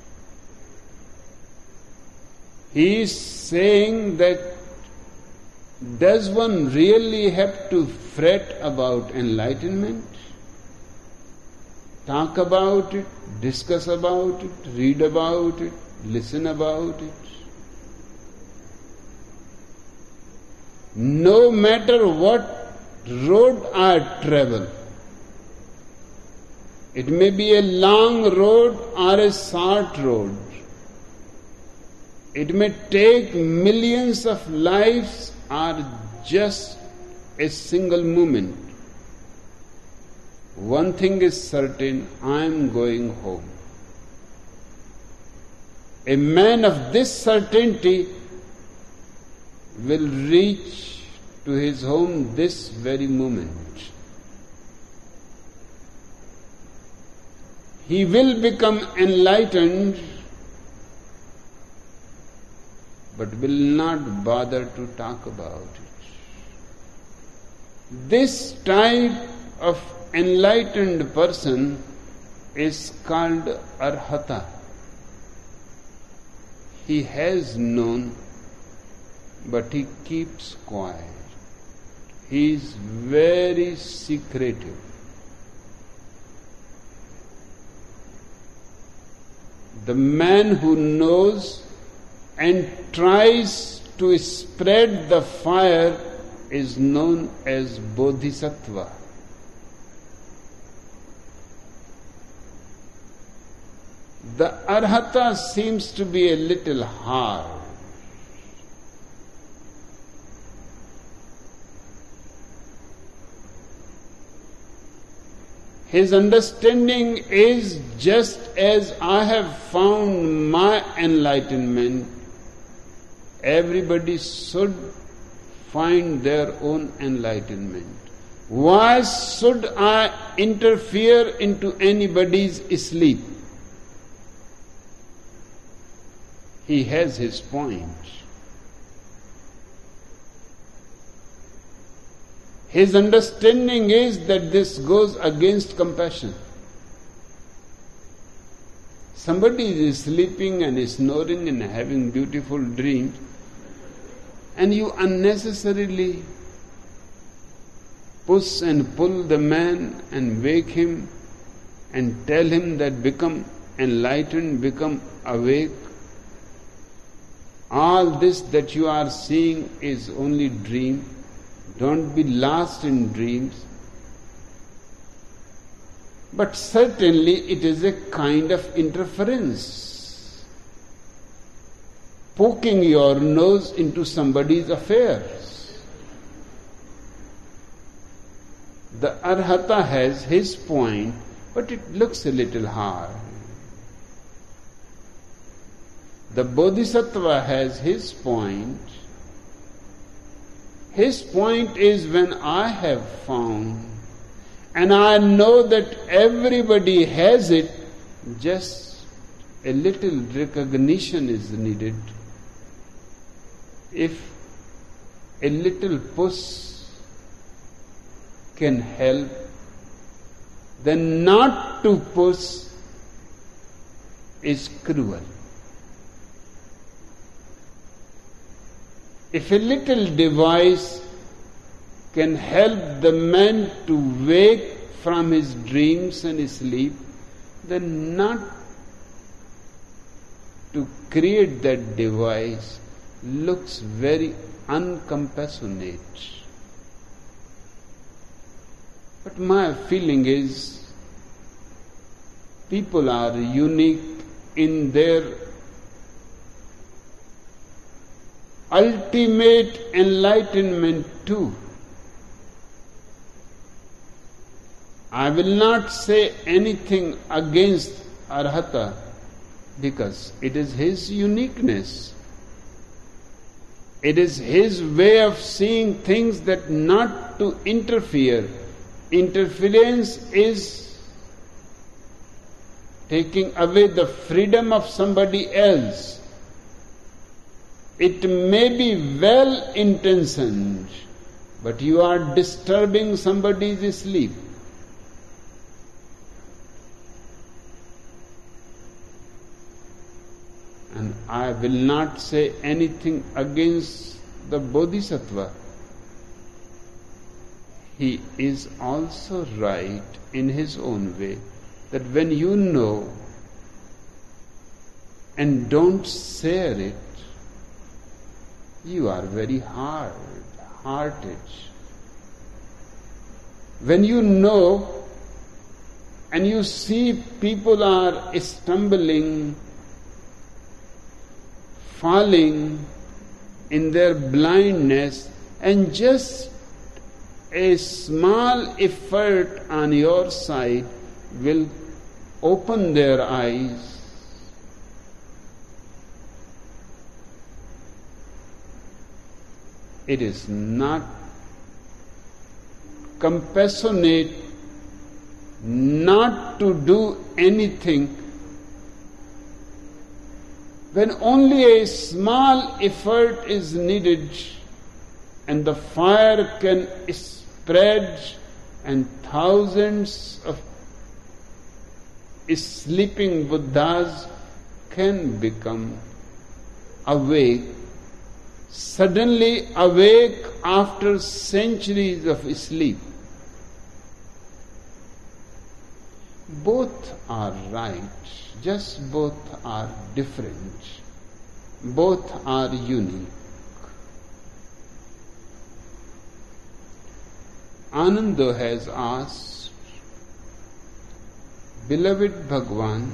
S3: He is saying that does one really have to fret about enlightenment? Talk about it, discuss about it, read about it, listen about it. No matter what road I travel, it may be a long road or a short road. It may take millions of lives or just a single moment. One thing is certain, I am going home. A man of this certainty will reach to his home this very moment. He will become enlightened, but will not bother to talk about it. This type of enlightened person is called arhata. He has known, but he keeps quiet. He is very secretive. The man who knows and tries to spread the fire is known as bodhisattva. The arhata seems to be a little hard. His understanding is just as I have found my enlightenment, everybody should find their own enlightenment. Why should I interfere into anybody's sleep? He has his point. His understanding is that this goes against compassion. Somebody is sleeping and is snoring and having beautiful dreams, and you unnecessarily push and pull the man and wake him and tell him that become enlightened, become awake. All this that you are seeing is only dream. Don't be lost in dreams. But certainly it is a kind of interference, poking your nose into somebody's affairs. The Arhata has his point, but it looks a little hard. The Bodhisattva has his point. His point is, when I have found, and I know that everybody has it, just a little recognition is needed. If a little push can help, then not to push is cruel. If a little device can help the man to wake from his dreams and sleep, then not to create that device looks very uncompassionate. But my feeling is, people are unique in their ultimate enlightenment too. I will not say anything against Arhata because it is his uniqueness. It is his way of seeing things that not to interfere. Interference is taking away the freedom of somebody else. It may be well intentioned, but you are disturbing somebody's sleep. And I will not say anything against the Bodhisattva. He is also right in his own way, that when you know and don't share it, you are very hard-hearted. When you know and you see people are stumbling, falling in their blindness, and just a small effort on your side will open their eyes, it is not compassionate not to do anything when only a small effort is needed and the fire can spread and thousands of sleeping Buddhas can become awake, suddenly awake after centuries of sleep. Both are right, just both are different, both are unique. Ananda has asked, beloved Bhagwan,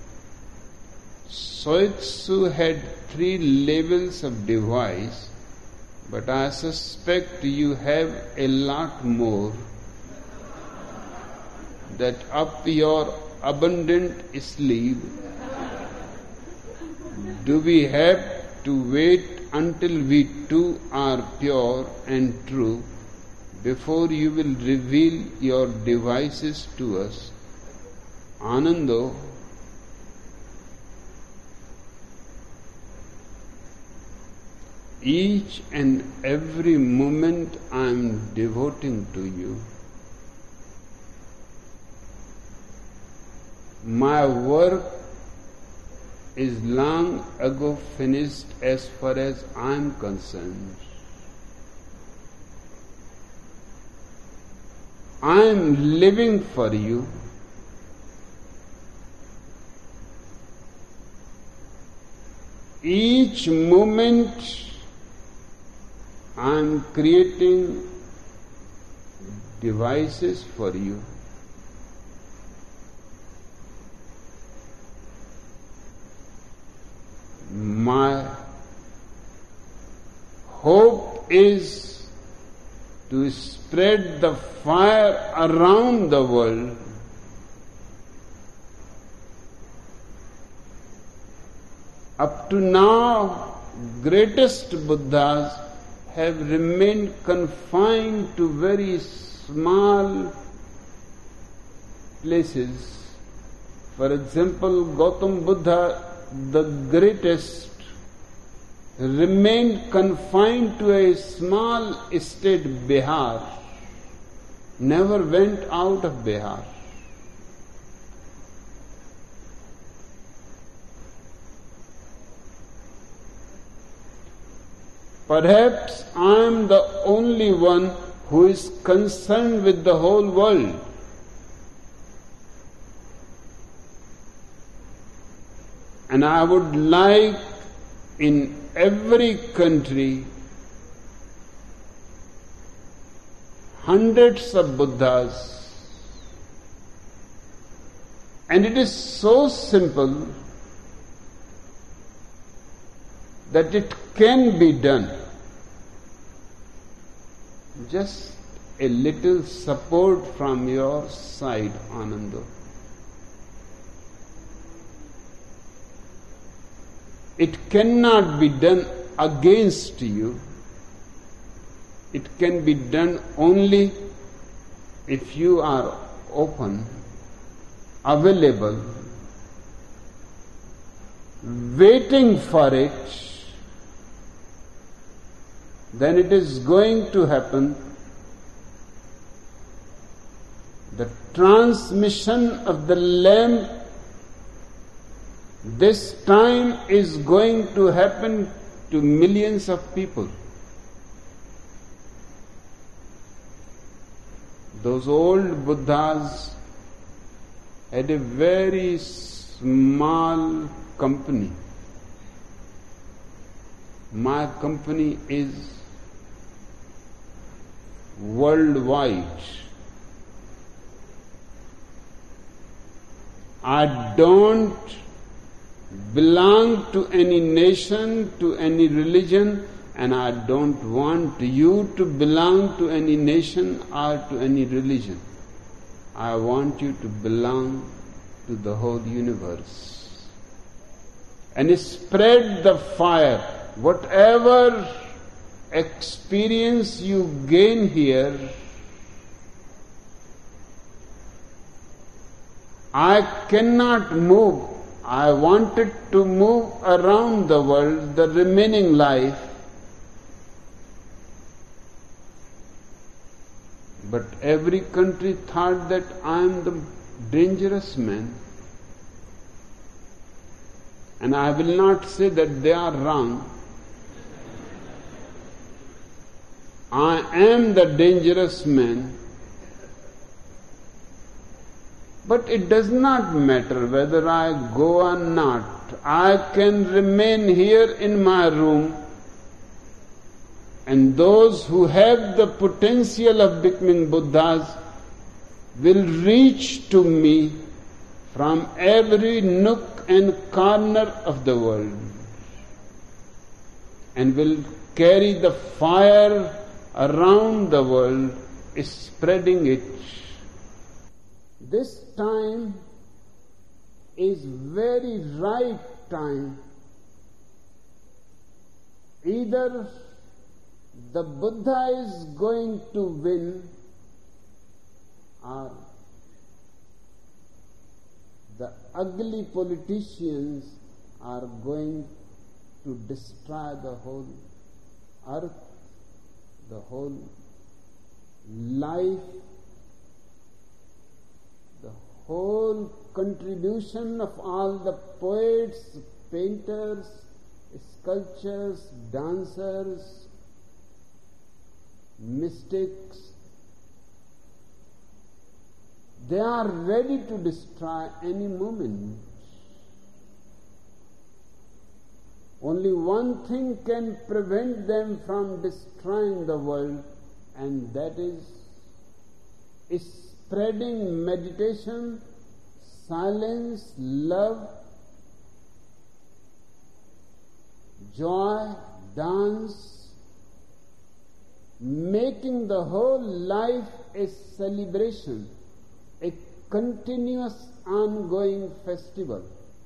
S3: Soitsu had three levels of device, but I suspect you have a lot more. that up your abundant sleeve, do we have to wait until we too are pure and true before you will reveal your devices to us? Anando, each and every moment I am devoting to you. My work is long ago finished as far as I am concerned. I am living for you. Each moment I am creating devices for you. My hope is to spread the fire around the world. Up to now, greatest Buddhas have remained confined to very small places. For example, Gautam Buddha, the greatest, remained confined to a small state, Bihar, never went out of Bihar. Perhaps I am the only one who is concerned with the whole world. And I would like in every country hundreds of Buddhas. And it is so simple that it can be done. Just a little support from your side, Anando. It cannot be done against you. It can be done only if you are open, available, waiting for it. Then it is going to happen. The transmission of the lamp this time is going to happen to millions of people. Those old Buddhas had a very small company. My company is worldwide. I don't belong to any nation, to any religion, and I don't want you to belong to any nation or to any religion. I want you to belong to the whole universe. And spread the fire. Whatever experience you gain here, I cannot move. I wanted to move around the world, the remaining life. But every country thought that I am the dangerous man. And I will not say that they are wrong. I am the dangerous man. But it does not matter whether I go or not. I can remain here in my room, and those who have the potential of becoming Buddhas will reach to me from every nook and corner of the world and will carry the fire around the world, spreading it. This time is very right time. Either the Buddha is going to win or the ugly politicians are going to destroy the whole earth, the whole life, the whole contribution of all the poets, painters, sculptors, dancers, mystics. They are ready to destroy any moment. Only one thing can prevent them from destroying the world, and that is, is spreading meditation, silence, love, joy, dance, making the whole life a celebration, a continuous ongoing festival.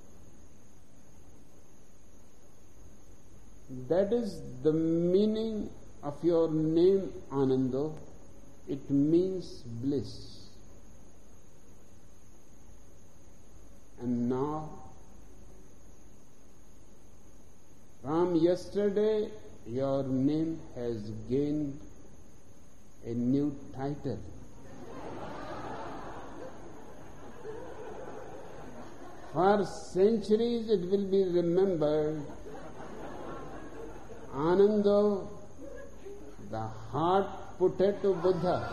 S3: That is the meaning of your name, Anando. It means bliss. And now, from yesterday, your name has gained a new title. For centuries it will be remembered, Anando, the hot potato Buddha.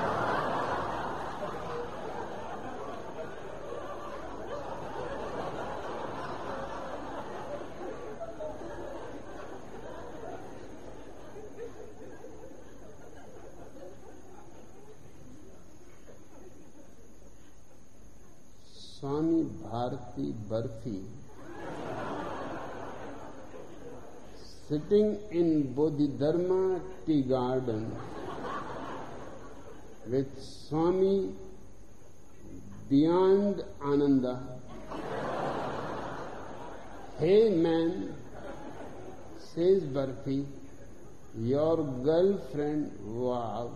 S3: Swami Bharati Barfi, sitting in Bodhidharma tea garden with Swami beyond Ananda. Hey man, says Barfi, your girlfriend, wow.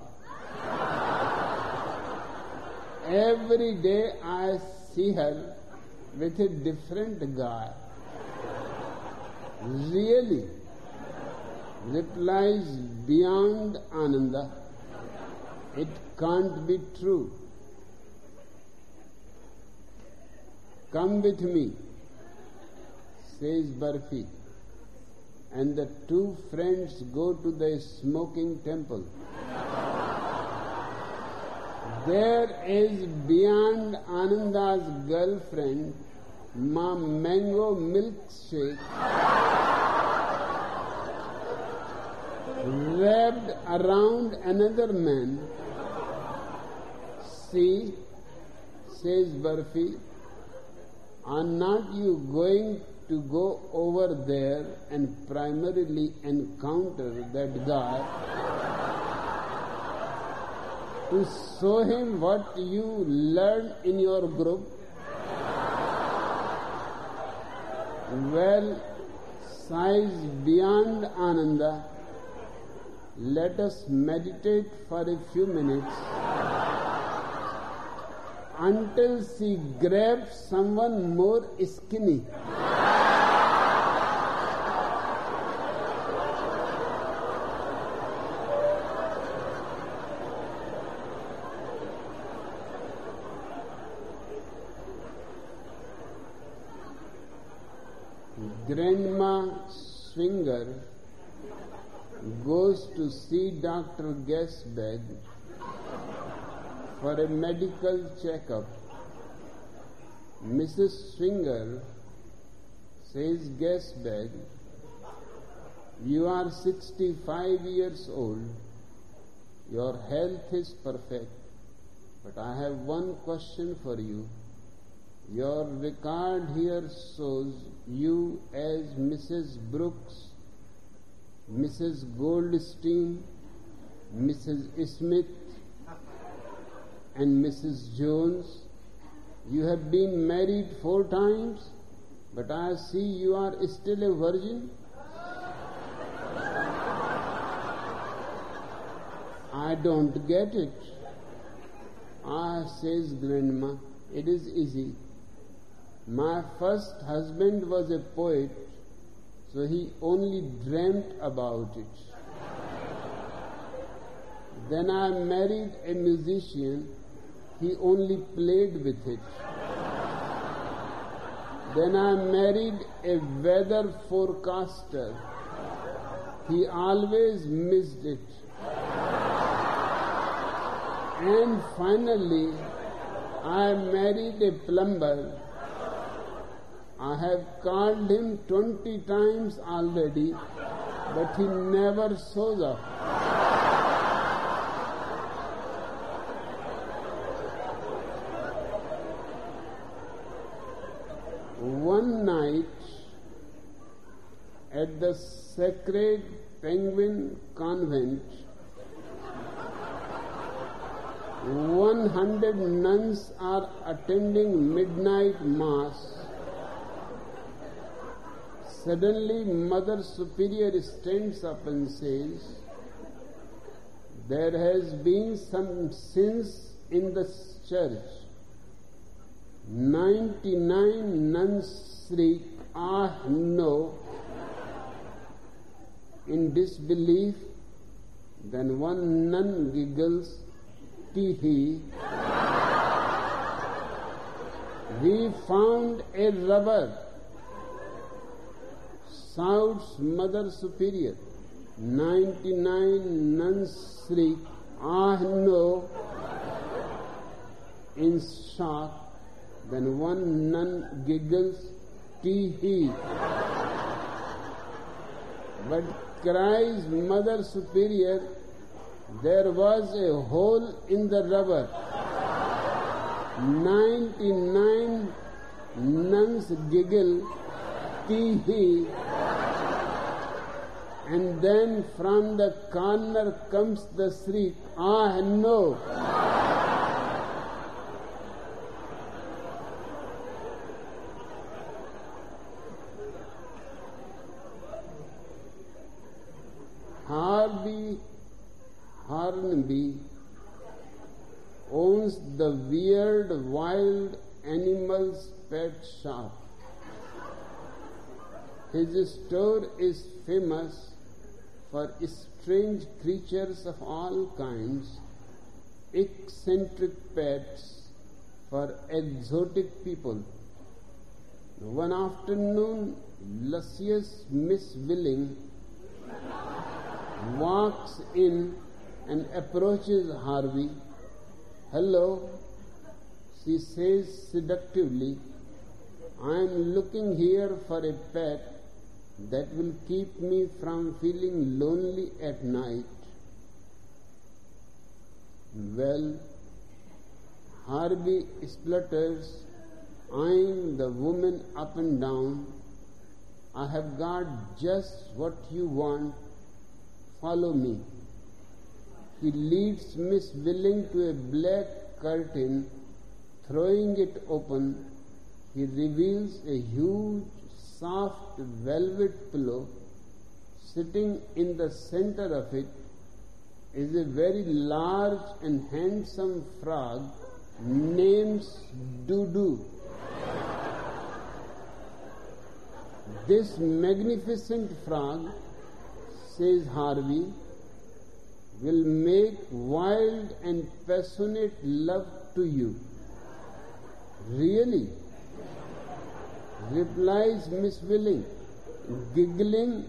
S3: Every day I see her with a different guy. Really? Replies beyond Ananda. It can't be true. Come with me, says Barfi. And the two friends go to the smoking temple. There is beyond Ananda's girlfriend, Ma Mango Milkshake, wrapped around another man. See, says Barfi, are not you going to go over there and primarily encounter that guy to show him what you learned in your group? Well, sighs beyond Ananda, let us meditate for a few minutes until she grabs someone more skinny. Grandma Swinger goes to see Doctor Gasbag for a medical checkup. Missus Swinger says, Gasbag, you are sixty-five years old, your health is perfect, but I have one question for you. Your record here shows you as Missus Brooks, Missus Goldstein, Missus Smith, and Missus Jones, you have been married four times, but I see you are still a virgin. I don't get it. Ah, says Grandma, it is easy. My first husband was a poet, so he only dreamt about it. Then I married a musician, he only played with it. Then I married a weather forecaster, he always missed it. And finally, I married a plumber. I have called him twenty times already, but he never shows up. One night at the Sacred Penguin Convent, one hundred nuns are attending midnight mass. Suddenly, Mother Superior stands up and says, there has been some sins in the church. Ninety-nine nuns shriek, ah no, in disbelief. Then one nun giggles, tee hee. We found a rubber, shouts Mother Superior. Ninety-nine nuns shriek, ah no, in shock. Then one nun giggles, tee hee. But cries Mother Superior, there was a hole in the rubber. Ninety-nine nuns giggle, tee hee. And then from the corner comes the shriek, ah no. Harvey Hornby owns the Weird Wild Animals Pet Shop. His store is famous for strange creatures of all kinds, eccentric pets for exotic people. One afternoon, luscious Miss Willing walks in and approaches Harvey. Hello, she says seductively, I am looking here for a pet that will keep me from feeling lonely at night. Well, Harvey splutters, eyeing the woman up and down. I have got just what you want. Follow me. He leads Miss Willing to a black curtain. Throwing it open, he reveals a huge, soft velvet pillow. Sitting in the center of it is a very large and handsome frog named Doo-Doo. This magnificent frog, says Harvey, will make wild and passionate love to you. Really? Replies Miss Willing, giggling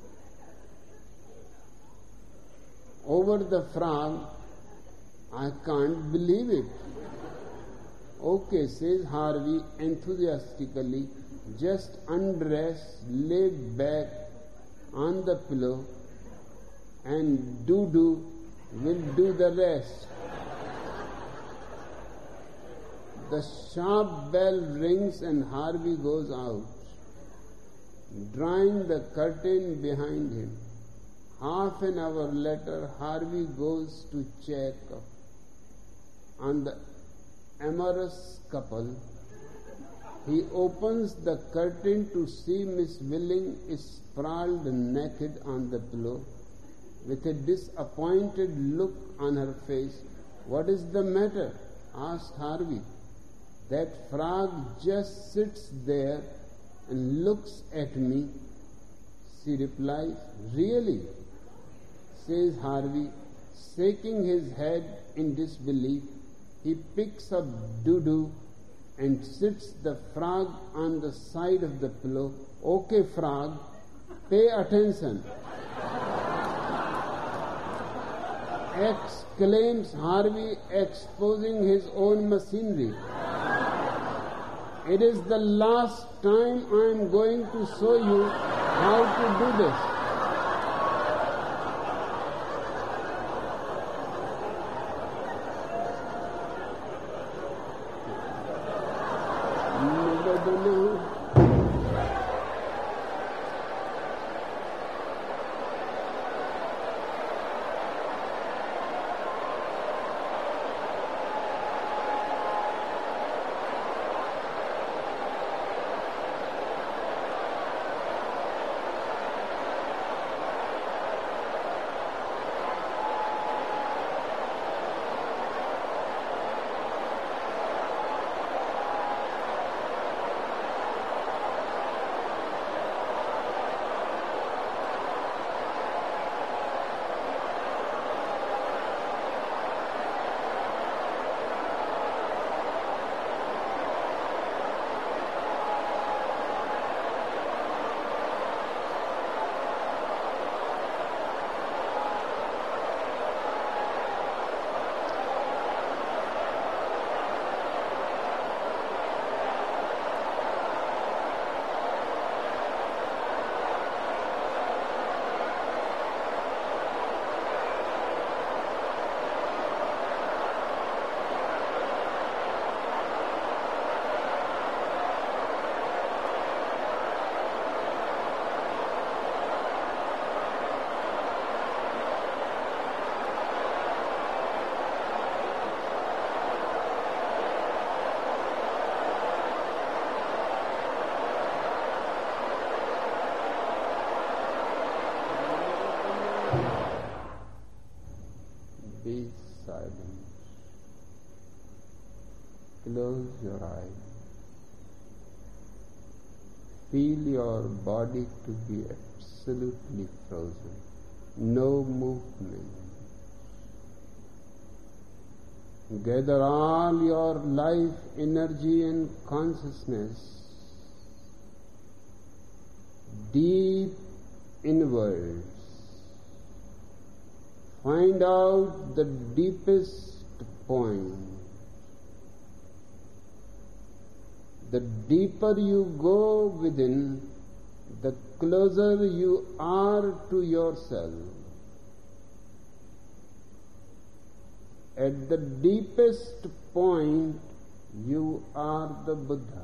S3: over the frog. I can't believe it. Okay, says Harvey enthusiastically, just undress, lay back on the pillow, and Doo-Doo will do the rest. The sharp bell rings and Harvey goes out, drawing the curtain behind him. Half an hour later, Harvey goes to check up. on the amorous couple. He opens the curtain to see Miss Willing is sprawled naked on the pillow with a disappointed look on her face. "What is the matter?" asked Harvey. "That frog just sits there and looks at me," she replies. "Really?" says Harvey, shaking his head in disbelief. He picks up Dudu and sits the frog on the side of the pillow. "Okay, frog, pay attention," exclaims Harvey, exposing his own machinery. "It is the last time I am going to show you how to do this." Be silent. Close your eyes. Feel your body to be absolutely frozen. No movement. Gather all your life, energy and consciousness deep inwards. Find out the deepest point. The deeper you go within, the closer you are to yourself. At the deepest point, you are the Buddha.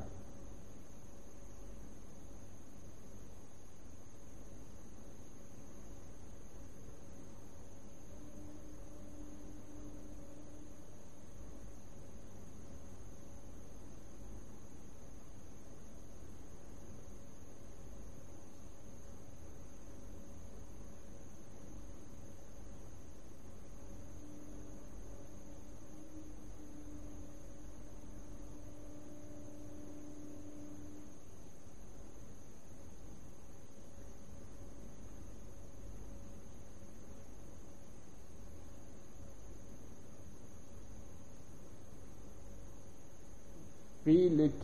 S3: Feel it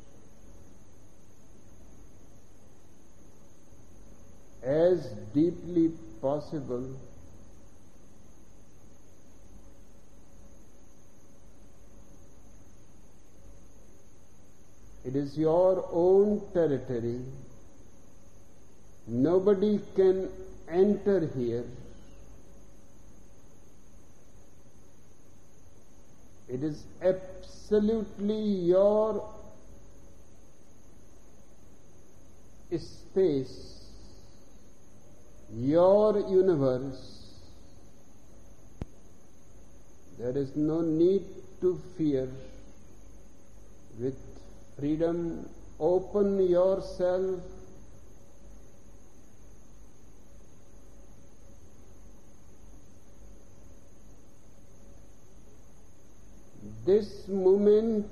S3: as deeply possible. It is your own territory. Nobody can enter here. It is absolutely your space, your universe. There is no need to fear. With freedom, open yourself. This moment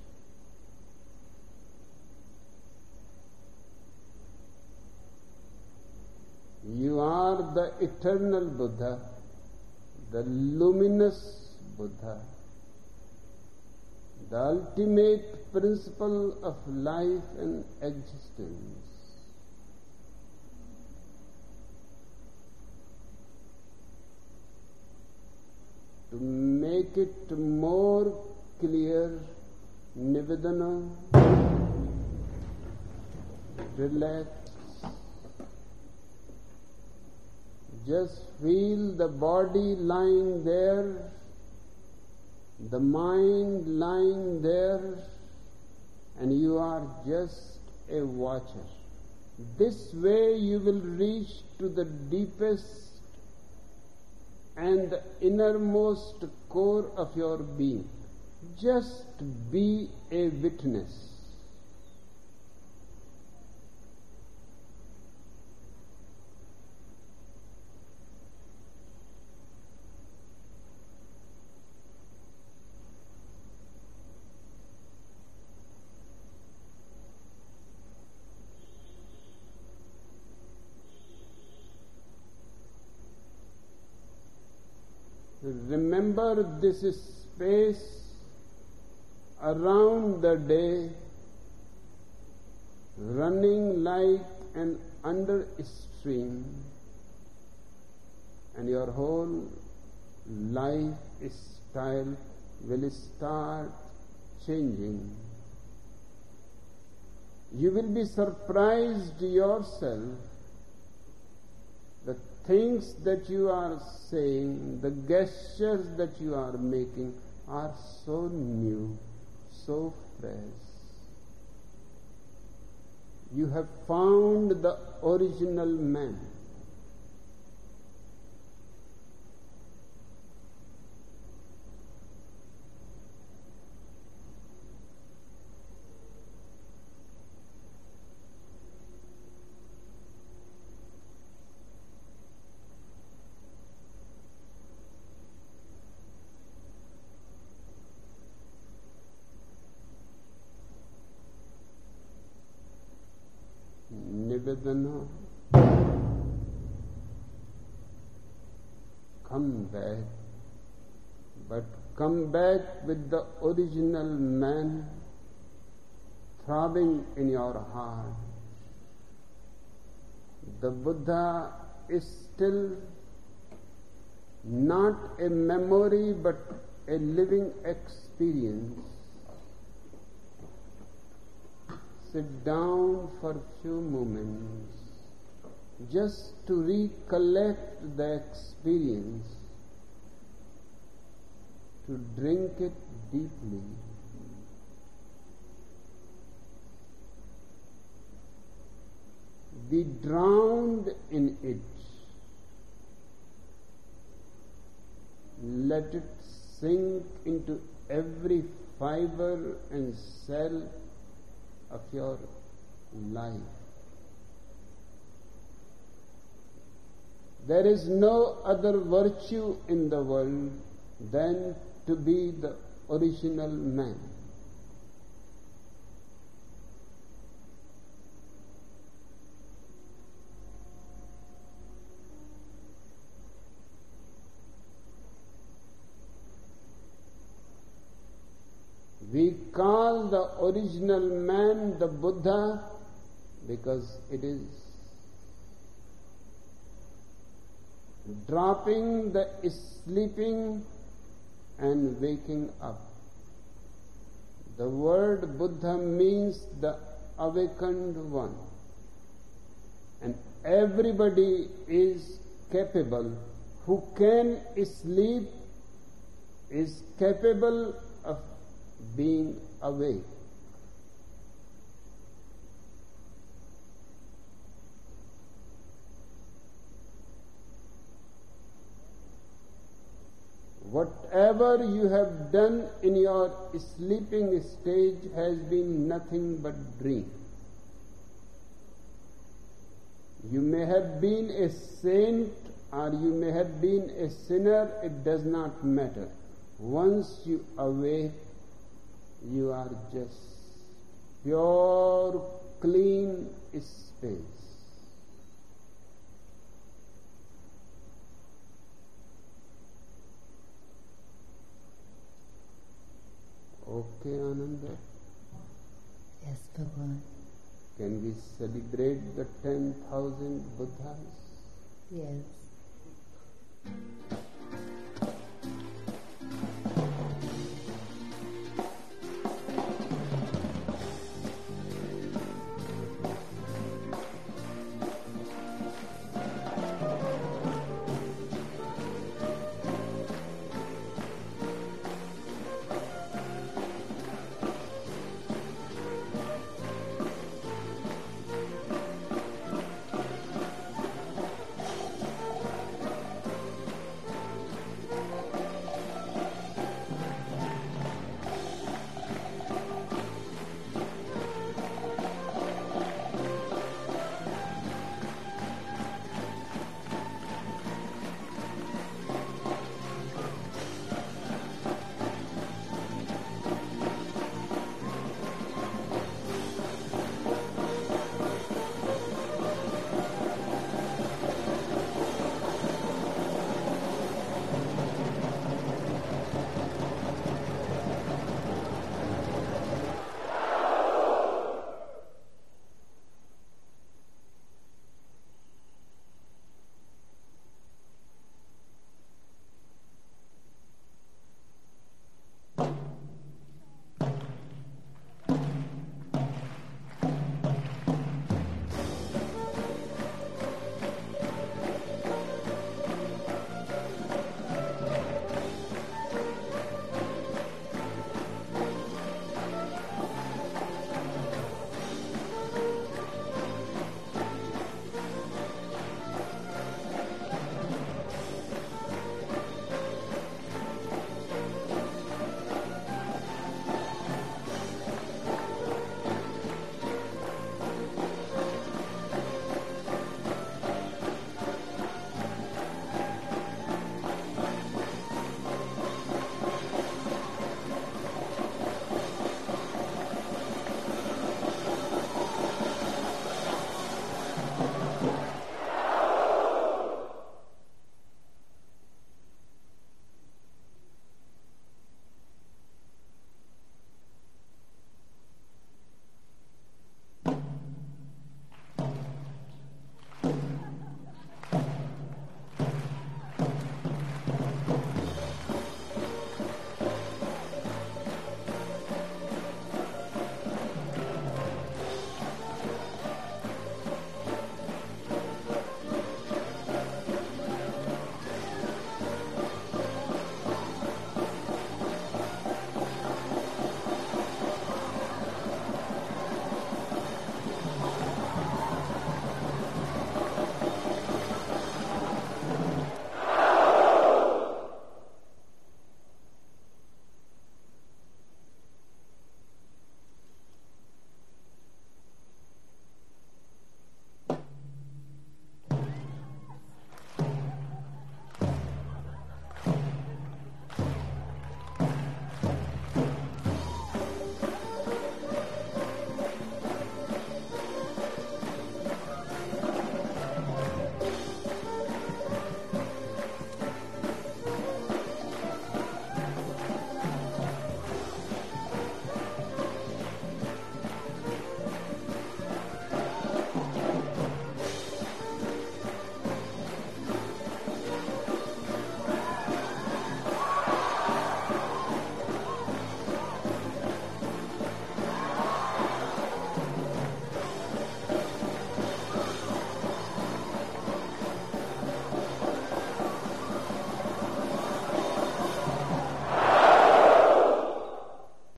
S3: you are the eternal Buddha, the luminous Buddha, the ultimate principle of life and existence. To make it more clear, Nivedana, relax. Just feel the body lying there, the mind lying there, and you are just a watcher. This way you will reach to the deepest and the innermost core of your being. Just be a witness. Remember, this is space around the day, running like an under stream, and your whole life style will start changing. You will be surprised yourself. The things that you are saying, the gestures that you are making are so new, so fresh. You have found the original man. Nivedana, come back, but come back with the original man throbbing in your heart. The Buddha is still not a memory but a living experience. Sit down for a few moments just to recollect the experience, to drink it deeply. Be drowned in it. Let it sink into every fiber and cell of your life. There is no other virtue in the world than to be the original man. We call the original man the Buddha because it is dropping the sleeping and waking up. The word Buddha means the awakened one. And everybody is capable. Who can sleep is capable of being awake. What whatever you have done in your sleeping stage has been nothing but dream. You may have been a saint or you may have been a sinner, it does not matter. Once you awake, you are just pure, clean space. Okay, Ananda?
S2: Yes, Bhagwan.
S3: Can we celebrate the ten thousand Buddhas?
S2: Yes.